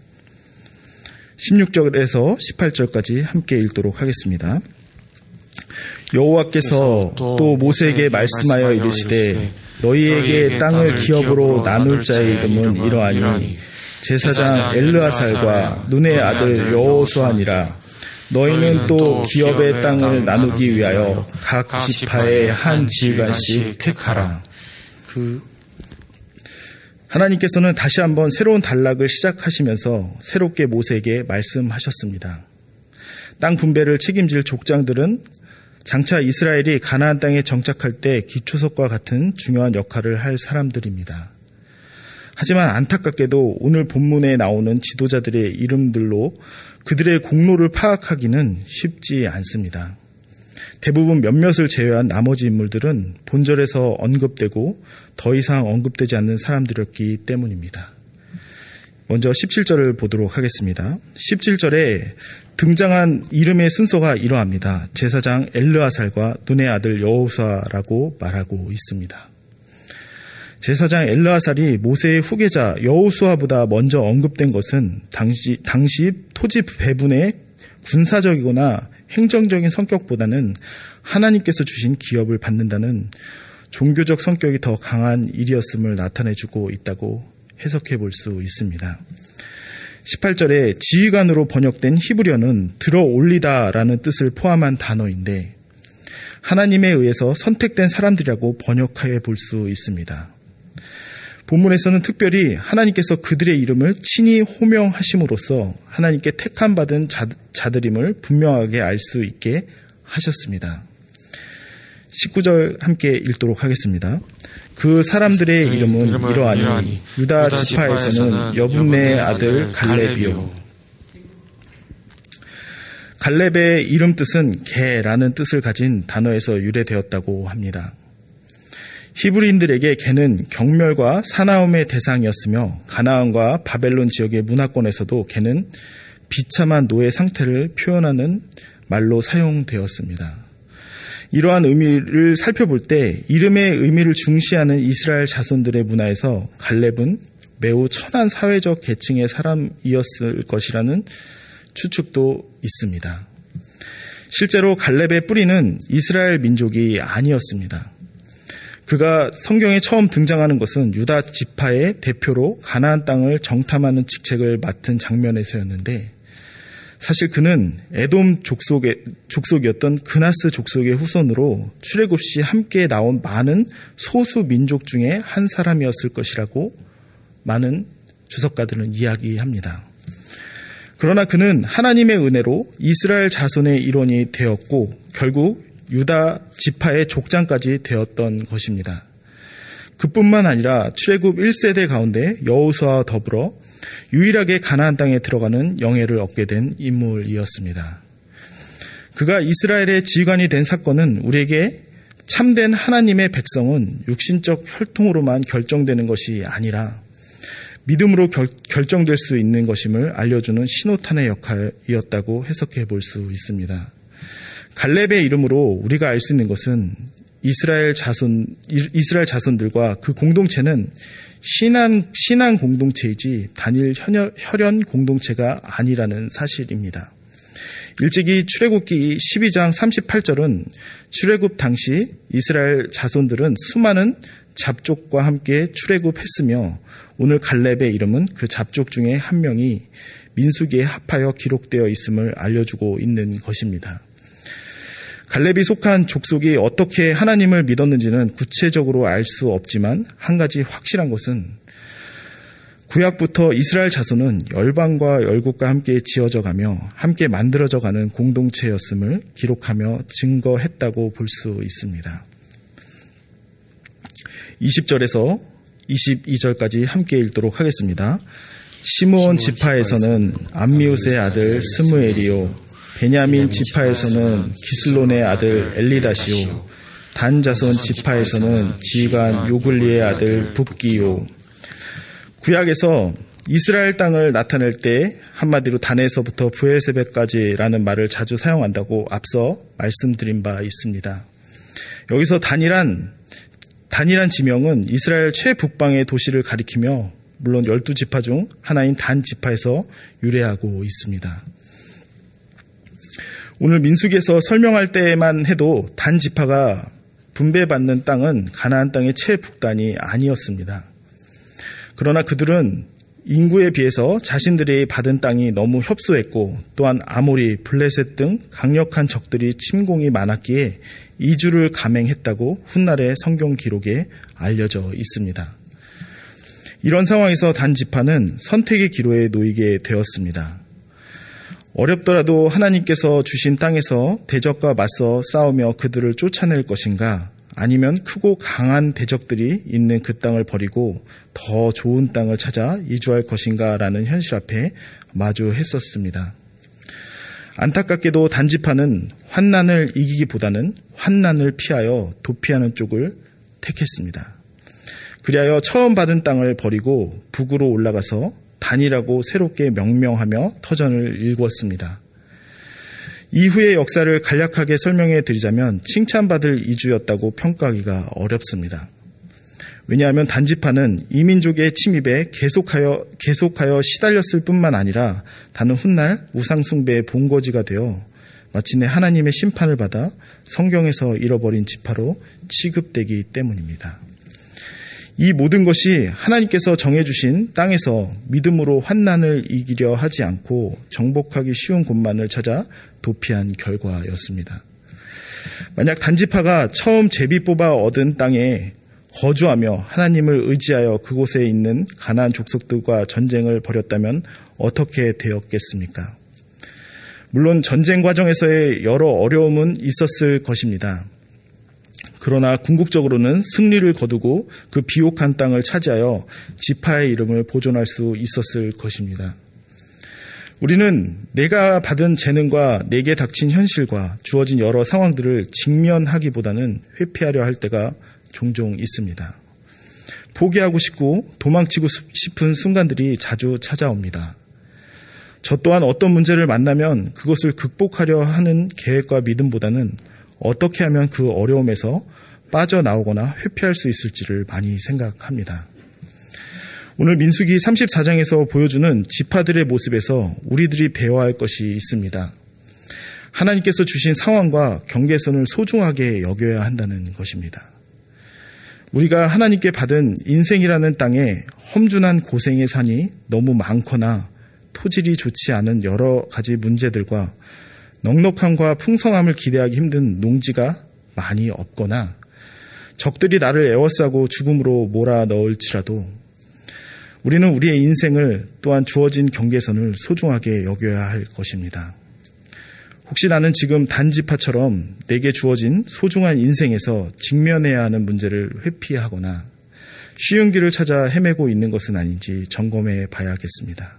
16절에서 18절까지 함께 읽도록 하겠습니다. 여호와께서 또 모세에게 말씀하여 이르시되 너희에게 땅을 기업으로 나눌 자의 이름은 이러하니 제사장 엘르아살과 눈의 아들 여호수아니라. 너희는 또 기업의 땅을 나누기 위하여 각 지파의 한 지휘관씩 택하라. 하나님께서는 다시 한번 새로운 단락을 시작하시면서 새롭게 모세에게 말씀하셨습니다. 땅 분배를 책임질 족장들은 장차 이스라엘이 가나안 땅에 정착할 때 기초석과 같은 중요한 역할을 할 사람들입니다. 하지만 안타깝게도 오늘 본문에 나오는 지도자들의 이름들로 그들의 공로를 파악하기는 쉽지 않습니다. 대부분 몇몇을 제외한 나머지 인물들은 본절에서 언급되고 더 이상 언급되지 않는 사람들이었기 때문입니다. 먼저 17절을 보도록 하겠습니다. 17절에 등장한 이름의 순서가 이러합니다. 제사장 엘르아살과 눈의 아들 여호수아라고 말하고 있습니다. 제사장 엘르아살이 모세의 후계자 여호수아보다 먼저 언급된 것은 당시 토지 배분의 군사적이거나 행정적인 성격보다는 하나님께서 주신 기업을 받는다는 종교적 성격이 더 강한 일이었음을 나타내주고 있다고 해석해 볼 수 있습니다. 18절에 지휘관으로 번역된 히브리어는 들어올리다라는 뜻을 포함한 단어인데 하나님에 의해서 선택된 사람들이라고 번역해 볼 수 있습니다. 본문에서는 특별히 하나님께서 그들의 이름을 친히 호명하심으로써 하나님께 택함 받은 자들임을 분명하게 알 수 있게 하셨습니다. 19절 함께 읽도록 하겠습니다. 그 사람들의 이름은 이러하니 유다 지파에서는 여분네의 아들 갈렙이요. 갈렙의 이름 뜻은 개라는 뜻을 가진 단어에서 유래되었다고 합니다. 히브리인들에게 개는 경멸과 사나움의 대상이었으며 가나안과 바벨론 지역의 문화권에서도 개는 비참한 노예 상태를 표현하는 말로 사용되었습니다. 이러한 의미를 살펴볼 때 이름의 의미를 중시하는 이스라엘 자손들의 문화에서 갈렙은 매우 천한 사회적 계층의 사람이었을 것이라는 추측도 있습니다. 실제로 갈렙의 뿌리는 이스라엘 민족이 아니었습니다. 그가 성경에 처음 등장하는 것은 유다 지파의 대표로 가나안 땅을 정탐하는 직책을 맡은 장면에서였는데, 사실 그는 에돔 족속이었던 그나스 족속의 후손으로 출애굽 시 함께 나온 많은 소수 민족 중에 한 사람이었을 것이라고 많은 주석가들은 이야기합니다. 그러나 그는 하나님의 은혜로 이스라엘 자손의 일원이 되었고 결국 유다 지파의 족장까지 되었던 것입니다. 그뿐만 아니라 출애굽 1세대 가운데 여호수아와 더불어 유일하게 가나안 땅에 들어가는 영예를 얻게 된 인물이었습니다. 그가 이스라엘의 지휘관이 된 사건은 우리에게 참된 하나님의 백성은 육신적 혈통으로만 결정되는 것이 아니라 믿음으로 결정될 수 있는 것임을 알려주는 신호탄의 역할이었다고 해석해 볼 수 있습니다. 갈렙의 이름으로 우리가 알 수 있는 것은 이스라엘 자손들과 그 공동체는 신앙 공동체이지 단일 혈연 공동체가 아니라는 사실입니다. 일찍이 출애굽기 12장 38절은 출애굽 당시 이스라엘 자손들은 수많은 잡족과 함께 출애굽했으며 오늘 갈렙의 이름은 그 잡족 중에 한 명이 민수기에 합하여 기록되어 있음을 알려주고 있는 것입니다. 갈렙이 속한 족속이 어떻게 하나님을 믿었는지는 구체적으로 알 수 없지만 한 가지 확실한 것은 구약부터 이스라엘 자손은 열방과 열국과 함께 지어져 가며 함께 만들어져 가는 공동체였음을 기록하며 증거했다고 볼 수 있습니다. 20절에서 22절까지 함께 읽도록 하겠습니다. 시므온 지파에서는 암미웃의 아들 스무엘이요, 베냐민 지파에서는 기슬론의 아들 엘리다시요, 단 자손 지파에서는 지휘관 요글리의 아들 붓기요. 구약에서 이스라엘 땅을 나타낼 때 한마디로 단에서부터 브엘세벳까지라는 말을 자주 사용한다고 앞서 말씀드린 바 있습니다. 여기서 단이란 지명은 이스라엘 최북방의 도시를 가리키며 물론 12지파 중 하나인 단 지파에서 유래하고 있습니다. 오늘 민수기에서 설명할 때만 해도 단 지파가 분배받는 땅은 가나안 땅의 최북단이 아니었습니다. 그러나 그들은 인구에 비해서 자신들이 받은 땅이 너무 협소했고 또한 아모리, 블레셋 등 강력한 적들이 침공이 많았기에 이주를 감행했다고 훗날의 성경 기록에 알려져 있습니다. 이런 상황에서 단 지파는 선택의 기로에 놓이게 되었습니다. 어렵더라도 하나님께서 주신 땅에서 대적과 맞서 싸우며 그들을 쫓아낼 것인가, 아니면 크고 강한 대적들이 있는 그 땅을 버리고 더 좋은 땅을 찾아 이주할 것인가라는 현실 앞에 마주했었습니다. 안타깝게도 단지파는 환난을 이기기보다는 환난을 피하여 도피하는 쪽을 택했습니다. 그리하여 처음 받은 땅을 버리고 북으로 올라가서 단이라고 새롭게 명명하며 터전을 일궜습니다. 이후의 역사를 간략하게 설명해 드리자면 칭찬받을 이주였다고 평가하기가 어렵습니다. 왜냐하면 단지파는 이민족의 침입에 계속하여 시달렸을 뿐만 아니라 다는 훗날 우상숭배의 본거지가 되어 마침내 하나님의 심판을 받아 성경에서 잃어버린 지파로 취급되기 때문입니다. 이 모든 것이 하나님께서 정해주신 땅에서 믿음으로 환난을 이기려 하지 않고 정복하기 쉬운 곳만을 찾아 도피한 결과였습니다. 만약 단지파가 처음 제비 뽑아 얻은 땅에 거주하며 하나님을 의지하여 그곳에 있는 가나안 족속들과 전쟁을 벌였다면 어떻게 되었겠습니까? 물론 전쟁 과정에서의 여러 어려움은 있었을 것입니다. 그러나 궁극적으로는 승리를 거두고 그 비옥한 땅을 차지하여 지파의 이름을 보존할 수 있었을 것입니다. 우리는 내가 받은 재능과 내게 닥친 현실과 주어진 여러 상황들을 직면하기보다는 회피하려 할 때가 종종 있습니다. 포기하고 싶고 도망치고 싶은 순간들이 자주 찾아옵니다. 저 또한 어떤 문제를 만나면 그것을 극복하려 하는 계획과 믿음보다는 어떻게 하면 그 어려움에서 빠져나오거나 회피할 수 있을지를 많이 생각합니다. 오늘 민수기 34장에서 보여주는 지파들의 모습에서 우리들이 배워야 할 것이 있습니다. 하나님께서 주신 상황과 경계선을 소중하게 여겨야 한다는 것입니다. 우리가 하나님께 받은 인생이라는 땅에 험준한 고생의 산이 너무 많거나 토질이 좋지 않은 여러 가지 문제들과 넉넉함과 풍성함을 기대하기 힘든 농지가 많이 없거나 적들이 나를 에워싸고 죽음으로 몰아넣을지라도 우리는 우리의 인생을 또한 주어진 경계선을 소중하게 여겨야 할 것입니다. 혹시 나는 지금 단지파처럼 내게 주어진 소중한 인생에서 직면해야 하는 문제를 회피하거나 쉬운 길을 찾아 헤매고 있는 것은 아닌지 점검해 봐야겠습니다.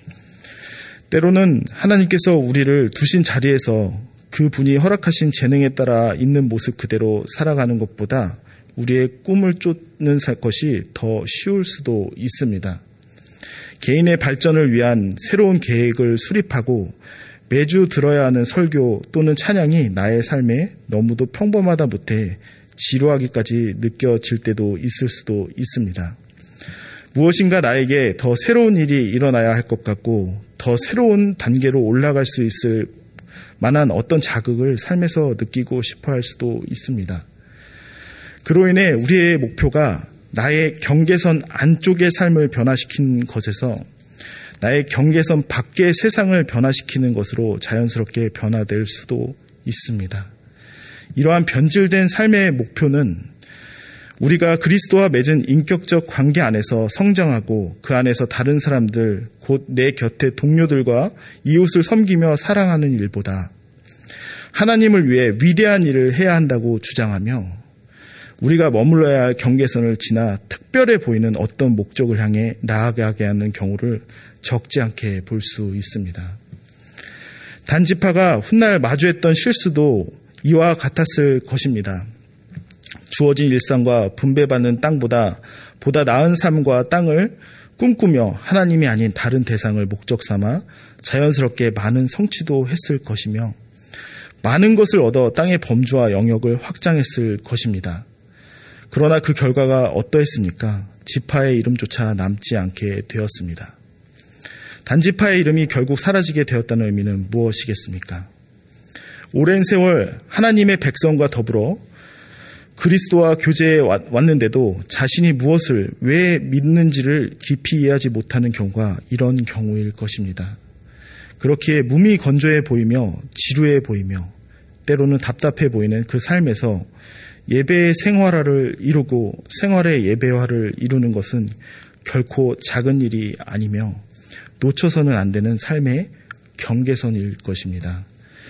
때로는 하나님께서 우리를 두신 자리에서 그 분이 허락하신 재능에 따라 있는 모습 그대로 살아가는 것보다 우리의 꿈을 쫓는 것이 더 쉬울 수도 있습니다. 개인의 발전을 위한 새로운 계획을 수립하고 매주 들어야 하는 설교 또는 찬양이 나의 삶에 너무도 평범하다 못해 지루하기까지 느껴질 때도 있을 수도 있습니다. 무엇인가 나에게 더 새로운 일이 일어나야 할 것 같고 더 새로운 단계로 올라갈 수 있을 만한 어떤 자극을 삶에서 느끼고 싶어 할 수도 있습니다. 그로 인해 우리의 목표가 나의 경계선 안쪽의 삶을 변화시킨 것에서 나의 경계선 밖의 세상을 변화시키는 것으로 자연스럽게 변화될 수도 있습니다. 이러한 변질된 삶의 목표는 우리가 그리스도와 맺은 인격적 관계 안에서 성장하고 그 안에서 다른 사람들, 곧 내 곁의 동료들과 이웃을 섬기며 사랑하는 일보다 하나님을 위해 위대한 일을 해야 한다고 주장하며 우리가 머물러야 할 경계선을 지나 특별해 보이는 어떤 목적을 향해 나아가게 하는 경우를 적지 않게 볼 수 있습니다. 단지파가 훗날 마주했던 실수도 이와 같았을 것입니다. 주어진 일상과 분배받는 땅보다 보다 나은 삶과 땅을 꿈꾸며 하나님이 아닌 다른 대상을 목적 삼아 자연스럽게 많은 성취도 했을 것이며 많은 것을 얻어 땅의 범주와 영역을 확장했을 것입니다. 그러나 그 결과가 어떠했습니까? 지파의 이름조차 남지 않게 되었습니다. 단지파의 이름이 결국 사라지게 되었다는 의미는 무엇이겠습니까? 오랜 세월 하나님의 백성과 더불어 그리스도와 교제해 왔는데도 자신이 무엇을 왜 믿는지를 깊이 이해하지 못하는 경우가 이런 경우일 것입니다. 그렇기에 몸이 건조해 보이며 지루해 보이며 때로는 답답해 보이는 그 삶에서 예배의 생활화를 이루고 생활의 예배화를 이루는 것은 결코 작은 일이 아니며 놓쳐서는 안 되는 삶의 경계선일 것입니다.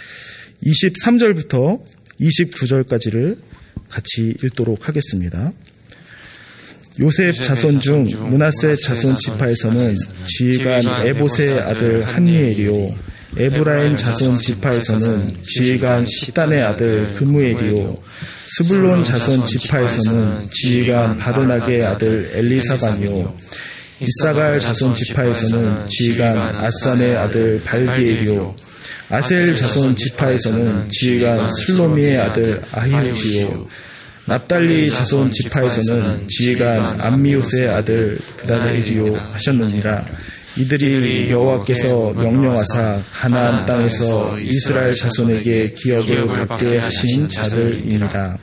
23절부터 29절까지를 같이 읽도록 하겠습니다. 요셉 자손 중 므낫세 자손 지파에서는 지휘관 에봇의 아들 한니엘이요 에브라임 자손 지파에서는 지휘관 시단의 아들 그무엘이요 스불론 자손 지파에서는 지휘관 바르나게의 아들 엘리사반이요 이사갈 자손 지파에서는 지휘관 아산의 아들 발디엘이요 아셀 자손 지파에서는 지휘관 슬로미의 아들 아히우지요 납달리 자손 지파에서는 지휘관 암미우스의 아들 브다엘이요 하셨느니라. 이들이 여호와께서 명령하사 가나안 땅에서 이스라엘 자손에게 기업을 받게 하신 자들이니라.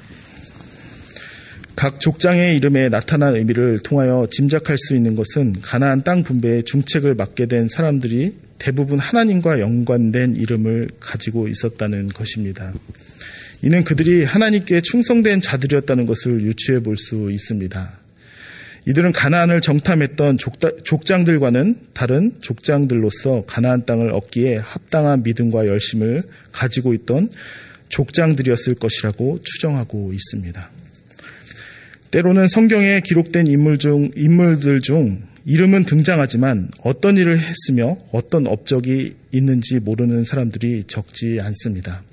각 족장의 이름에 나타난 의미를 통하여 짐작할 수 있는 것은 가나안 땅 분배의 중책을 맡게 된 사람들이 대부분 하나님과 연관된 이름을 가지고 있었다는 것입니다. 이는 그들이 하나님께 충성된 자들이었다는 것을 유추해 볼 수 있습니다. 이들은 가나안을 정탐했던 족장들과는 다른 족장들로서 가나안 땅을 얻기에 합당한 믿음과 열심을 가지고 있던 족장들이었을 것이라고 추정하고 있습니다. 때로는 성경에 기록된 인물들 중 이름은 등장하지만 어떤 일을 했으며 어떤 업적이 있는지 모르는 사람들이 적지 않습니다.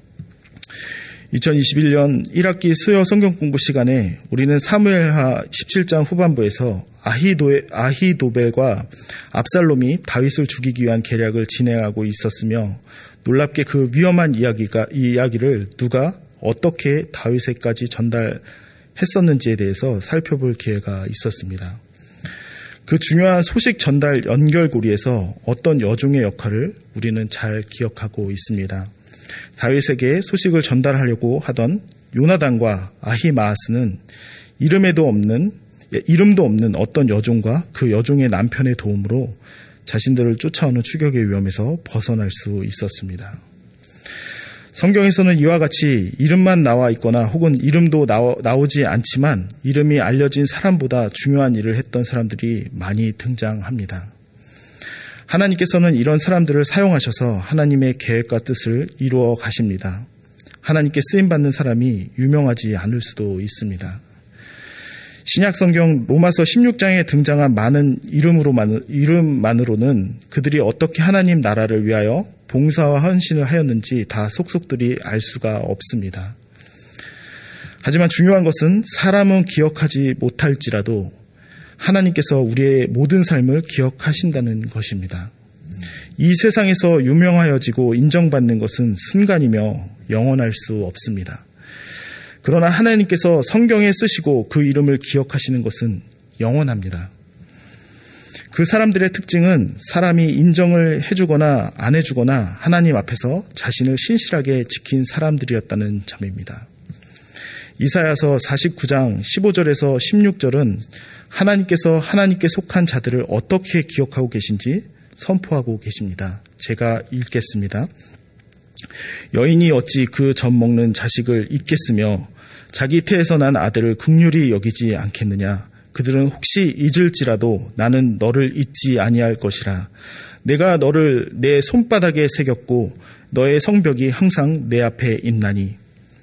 2021년 1학기 수요 성경 공부 시간에 우리는 사무엘하 17장 후반부에서 아히도벨과 압살롬이 다윗을 죽이기 위한 계략을 진행하고 있었으며 놀랍게 그 위험한 이야기를 누가 어떻게 다윗에까지 전달했었는지에 대해서 살펴볼 기회가 있었습니다. 그 중요한 소식 전달 연결고리에서 어떤 여종의 역할을 우리는 잘 기억하고 있습니다. 다윗에게 소식을 전달하려고 하던 요나단과 아히마아스는 이름도 없는 어떤 여종과 그 여종의 남편의 도움으로 자신들을 쫓아오는 추격의 위험에서 벗어날 수 있었습니다. 성경에서는 이와 같이 이름만 나와 있거나 혹은 이름도 나오지 않지만 이름이 알려진 사람보다 중요한 일을 했던 사람들이 많이 등장합니다. 하나님께서는 이런 사람들을 사용하셔서 하나님의 계획과 뜻을 이루어 가십니다. 하나님께 쓰임받는 사람이 유명하지 않을 수도 있습니다. 신약성경 로마서 16장에 등장한 많은 이름만으로는 그들이 어떻게 하나님 나라를 위하여 봉사와 헌신을 하였는지 다 속속들이 알 수가 없습니다. 하지만 중요한 것은 사람은 기억하지 못할지라도 하나님께서 우리의 모든 삶을 기억하신다는 것입니다. 이 세상에서 유명하여지고 인정받는 것은 순간이며 영원할 수 없습니다. 그러나 하나님께서 성경에 쓰시고 그 이름을 기억하시는 것은 영원합니다. 그 사람들의 특징은 사람이 인정을 해주거나 안 해주거나 하나님 앞에서 자신을 신실하게 지킨 사람들이었다는 점입니다. 이사야서 49장 15절에서 16절은 하나님께서 하나님께 속한 자들을 어떻게 기억하고 계신지 선포하고 계십니다. 제가 읽겠습니다. 여인이 어찌 그 젖 먹는 자식을 잊겠으며 자기 태에서 난 아들을 긍휼히 여기지 않겠느냐. 그들은 혹시 잊을지라도 나는 너를 잊지 아니할 것이라. 내가 너를 내 손바닥에 새겼고 너의 성벽이 항상 내 앞에 있나니.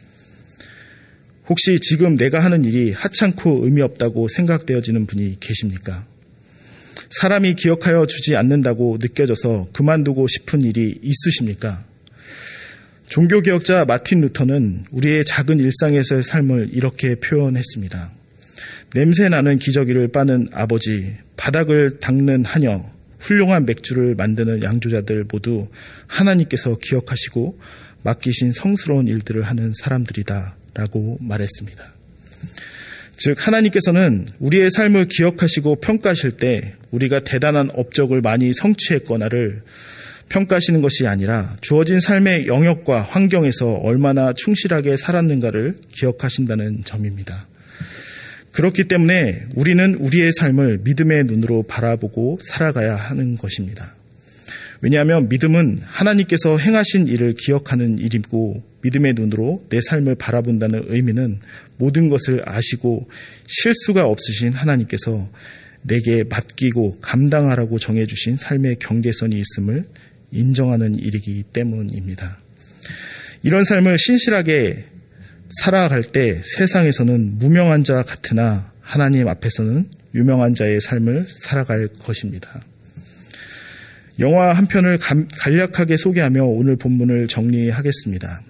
혹시 지금 내가 하는 일이 하찮고 의미 없다고 생각되어지는 분이 계십니까? 사람이 기억하여 주지 않는다고 느껴져서 그만두고 싶은 일이 있으십니까? 종교개혁자 마틴 루터는 우리의 작은 일상에서의 삶을 이렇게 표현했습니다. 냄새나는 기저귀를 빠는 아버지, 바닥을 닦는 하녀, 훌륭한 맥주를 만드는 양조자들 모두 하나님께서 기억하시고 맡기신 성스러운 일들을 하는 사람들이다 라고 말했습니다. 즉 하나님께서는 우리의 삶을 기억하시고 평가하실 때 우리가 대단한 업적을 많이 성취했거나를 평가하시는 것이 아니라 주어진 삶의 영역과 환경에서 얼마나 충실하게 살았는가를 기억하신다는 점입니다. 그렇기 때문에 우리는 우리의 삶을 믿음의 눈으로 바라보고 살아가야 하는 것입니다. 왜냐하면 믿음은 하나님께서 행하신 일을 기억하는 일이고 믿음의 눈으로 내 삶을 바라본다는 의미는 모든 것을 아시고 실수가 없으신 하나님께서 내게 맡기고 감당하라고 정해주신 삶의 경계선이 있음을 인정하는 일이기 때문입니다. 이런 삶을 신실하게 살아갈 때 세상에서는 무명한 자 같으나 하나님 앞에서는 유명한 자의 삶을 살아갈 것입니다. 영화 한 편을 간략하게 소개하며 오늘 본문을 정리하겠습니다.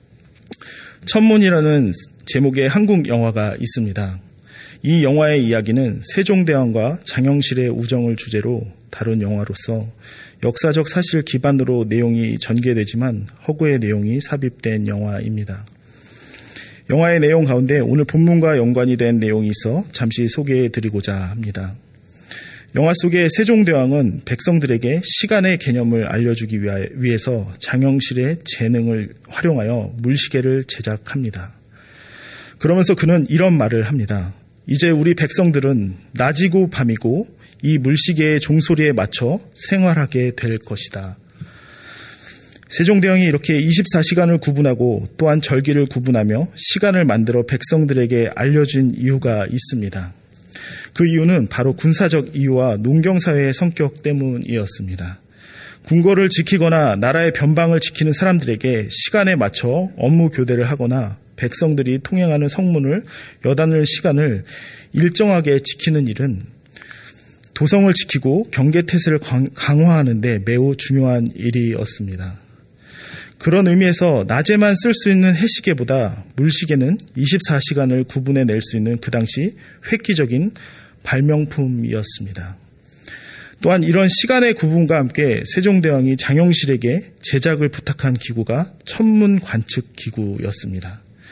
천문이라는 제목의 한국 영화가 있습니다. 이 영화의 이야기는 세종대왕과 장영실의 우정을 주제로 다룬 영화로서 역사적 사실 기반으로 내용이 전개되지만 허구의 내용이 삽입된 영화입니다. 영화의 내용 가운데 오늘 본문과 연관이 된 내용이 있어 잠시 소개해드리고자 합니다. 영화 속의 세종대왕은 백성들에게 시간의 개념을 알려주기 위해서 장영실의 재능을 활용하여 물시계를 제작합니다. 그러면서 그는 이런 말을 합니다. 이제 우리 백성들은 낮이고 밤이고 이 물시계의 종소리에 맞춰 생활하게 될 것이다. 세종대왕이 이렇게 24시간을 구분하고 또한 절기를 구분하며 시간을 만들어 백성들에게 알려준 이유가 있습니다. 그 이유는 바로 군사적 이유와 농경사회의 성격 때문이었습니다. 궁궐을 지키거나 나라의 변방을 지키는 사람들에게 시간에 맞춰 업무 교대를 하거나 백성들이 통행하는 성문을 여다는 시간을 일정하게 지키는 일은 도성을 지키고 경계태세를 강화하는 데 매우 중요한 일이었습니다. 그런 의미에서 낮에만 쓸 수 있는 해시계보다 물시계는 24시간을 구분해낼 수 있는 그 당시 획기적인 발명품이었습니다. 또한 이런 시간의 구분과 함께 세종대왕이 장영실에게 제작을 부탁한 기구가 천문관측기구였습니다.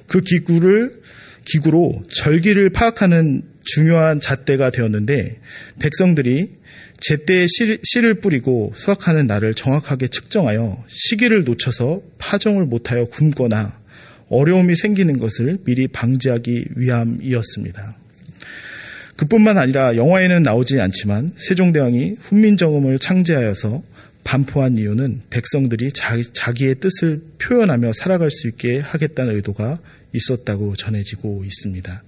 그 기구로 절기를 파악하는 중요한 잣대가 되었는데 백성들이 제때에 씨를 뿌리고 수확하는 날을 정확하게 측정하여 시기를 놓쳐서 파종을 못하여 굶거나 어려움이 생기는 것을 미리 방지하기 위함이었습니다. 그뿐만 아니라 영화에는 나오지 않지만 세종대왕이 훈민정음을 창제하여서 반포한 이유는 백성들이 자기의 뜻을 표현하며 살아갈 수 있게 하겠다는 의도가 있었다고 전해지고 있습니다.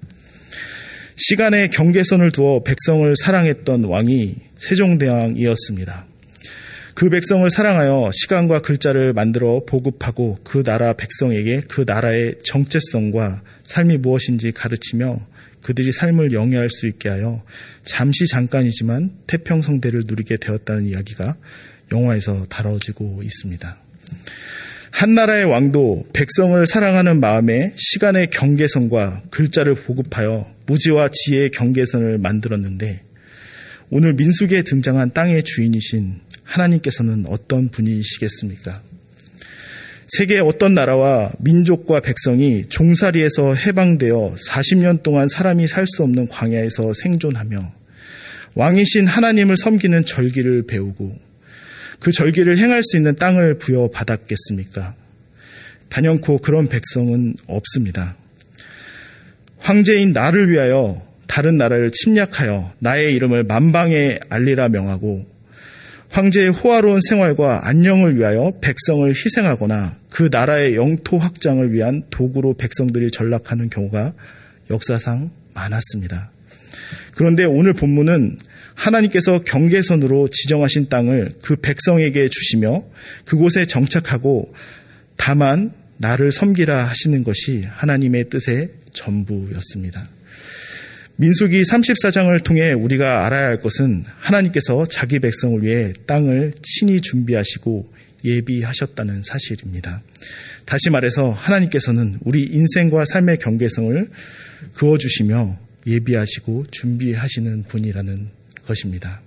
시간의 경계선을 두어 백성을 사랑했던 왕이 세종대왕이었습니다. 그 백성을 사랑하여 시간과 글자를 만들어 보급하고 그 나라 백성에게 그 나라의 정체성과 삶이 무엇인지 가르치며 그들이 삶을 영위할 수 있게 하여 잠깐이지만 태평성대를 누리게 되었다는 이야기가 영화에서 다뤄지고 있습니다. 한 나라의 왕도 백성을 사랑하는 마음에 시간의 경계선과 글자를 보급하여 무지와 지혜의 경계선을 만들었는데 오늘 민수기에 등장한 땅의 주인이신 하나님께서는 어떤 분이시겠습니까? 세계의 어떤 나라와 민족과 백성이 종살이에서 해방되어 40년 동안 사람이 살 수 없는 광야에서 생존하며 왕이신 하나님을 섬기는 절기를 배우고 그 절기를 행할 수 있는 땅을 부여받았겠습니까? 단연코 그런 백성은 없습니다. 황제인 나를 위하여 다른 나라를 침략하여 나의 이름을 만방에 알리라 명하고 황제의 호화로운 생활과 안녕을 위하여 백성을 희생하거나 그 나라의 영토 확장을 위한 도구로 백성들이 전락하는 경우가 역사상 많았습니다. 그런데 오늘 본문은 하나님께서 경계선으로 지정하신 땅을 그 백성에게 주시며 그곳에 정착하고 다만 나를 섬기라 하시는 것이 하나님의 뜻의 전부였습니다. 민수기 34장을 통해 우리가 알아야 할 것은 하나님께서 자기 백성을 위해 땅을 친히 준비하시고 예비하셨다는 사실입니다. 다시 말해서 하나님께서는 우리 인생과 삶의 경계선을 그어주시며 예비하시고 준비하시는 분이라는 것입니다.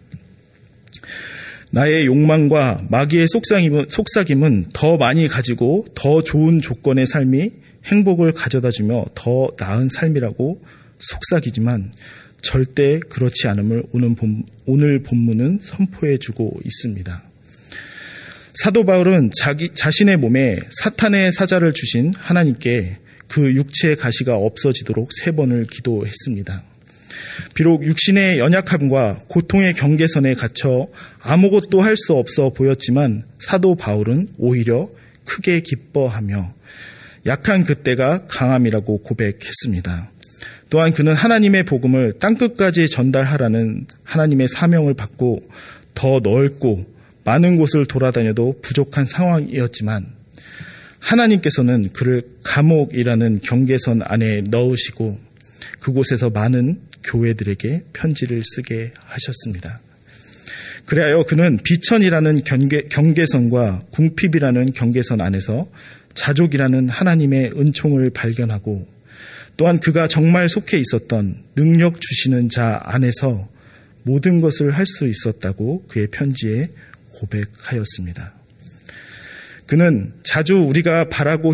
나의 욕망과 마귀의 속삭임은 더 많이 가지고 더 좋은 조건의 삶이 행복을 가져다주며 더 나은 삶이라고 속삭이지만 절대 그렇지 않음을 오늘 본문은 선포해주고 있습니다. 사도 바울은 자신의 몸에 사탄의 사자를 주신 하나님께 그 육체의 가시가 없어지도록 3번을 기도했습니다. 비록 육신의 연약함과 고통의 경계선에 갇혀 아무것도 할 수 없어 보였지만 사도 바울은 오히려 크게 기뻐하며 약한 그때가 강함이라고 고백했습니다. 또한 그는 하나님의 복음을 땅끝까지 전달하라는 하나님의 사명을 받고 더 넓고 많은 곳을 돌아다녀도 부족한 상황이었지만 하나님께서는 그를 감옥이라는 경계선 안에 넣으시고 그곳에서 많은 교회들에게 편지를 쓰게 하셨습니다. 그래야 그는 비천이라는 경계선과 궁핍이라는 경계선 안에서 자족이라는 하나님의 은총을 발견하고 또한 그가 정말 속해 있었던 능력 주시는 자 안에서 모든 것을 할 수 있었다고 그의 편지에 고백하였습니다. 우리는 자주 우리가 바라고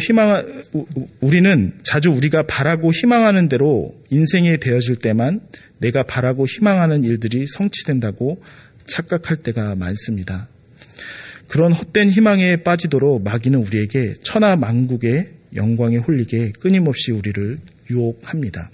희망하는 대로 인생이 되어질 때만 내가 바라고 희망하는 일들이 성취된다고 착각할 때가 많습니다. 그런 헛된 희망에 빠지도록 마귀는 우리에게 천하 만국의 영광에 홀리게 끊임없이 우리를 유혹합니다.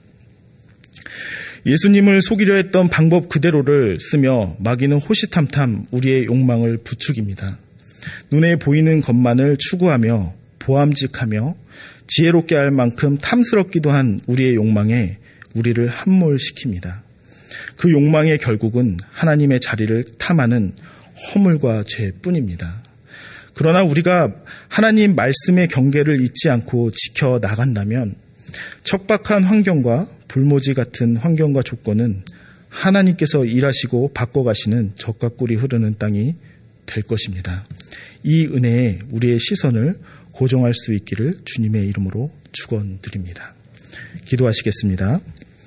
예수님을 속이려 했던 방법 그대로를 쓰며 마귀는 호시탐탐 우리의 욕망을 부추깁니다. 눈에 보이는 것만을 추구하며 보암직하며 지혜롭게 할 만큼 탐스럽기도 한 우리의 욕망에 우리를 함몰시킵니다. 그 욕망의 결국은 하나님의 자리를 탐하는 허물과 죄뿐입니다. 그러나 우리가 하나님 말씀의 경계를 잊지 않고 지켜나간다면 척박한 환경과 불모지 같은 환경과 조건은 하나님께서 일하시고 바꿔가시는 젖과 꿀이 흐르는 땅이 될 것입니다. 이 은혜에 우리의 시선을 고정할 수 있기를 주님의 이름으로 축원드립니다. 기도하시겠습니다.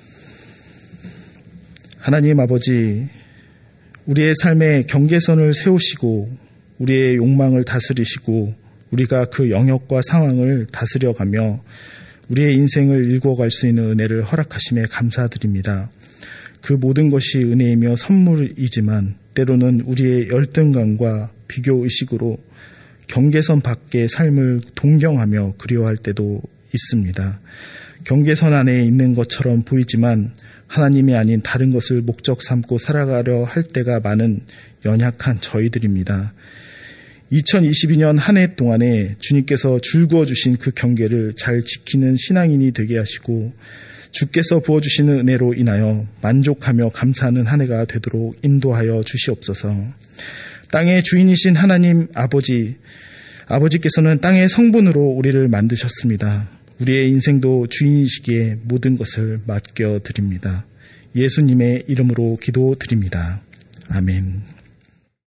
하나님 아버지, 우리의 삶에 경계선을 세우시고 우리의 욕망을 다스리시고 우리가 그 영역과 상황을 다스려가며 우리의 인생을 읽어갈 수 있는 은혜를 허락하심에 감사드립니다. 그 모든 것이 은혜이며 선물이지만 때로는 우리의 열등감과 비교의식으로 경계선 밖의 삶을 동경하며 그리워할 때도 있습니다. 경계선 안에 있는 것처럼 보이지만 하나님이 아닌 다른 것을 목적 삼고 살아가려 할 때가 많은 연약한 저희들입니다. 2022년 한 해 동안에 주님께서 줄구어 주신 그 경계를 잘 지키는 신앙인이 되게 하시고 주께서 부어주시는 은혜로 인하여 만족하며 감사하는 한 해가 되도록 인도하여 주시옵소서. 땅의 주인이신 하나님 아버지께서는 땅의 성분으로 우리를 만드셨습니다. 우리의 인생도 주인이시기에 모든 것을 맡겨드립니다. 예수님의 이름으로 기도드립니다. 아멘.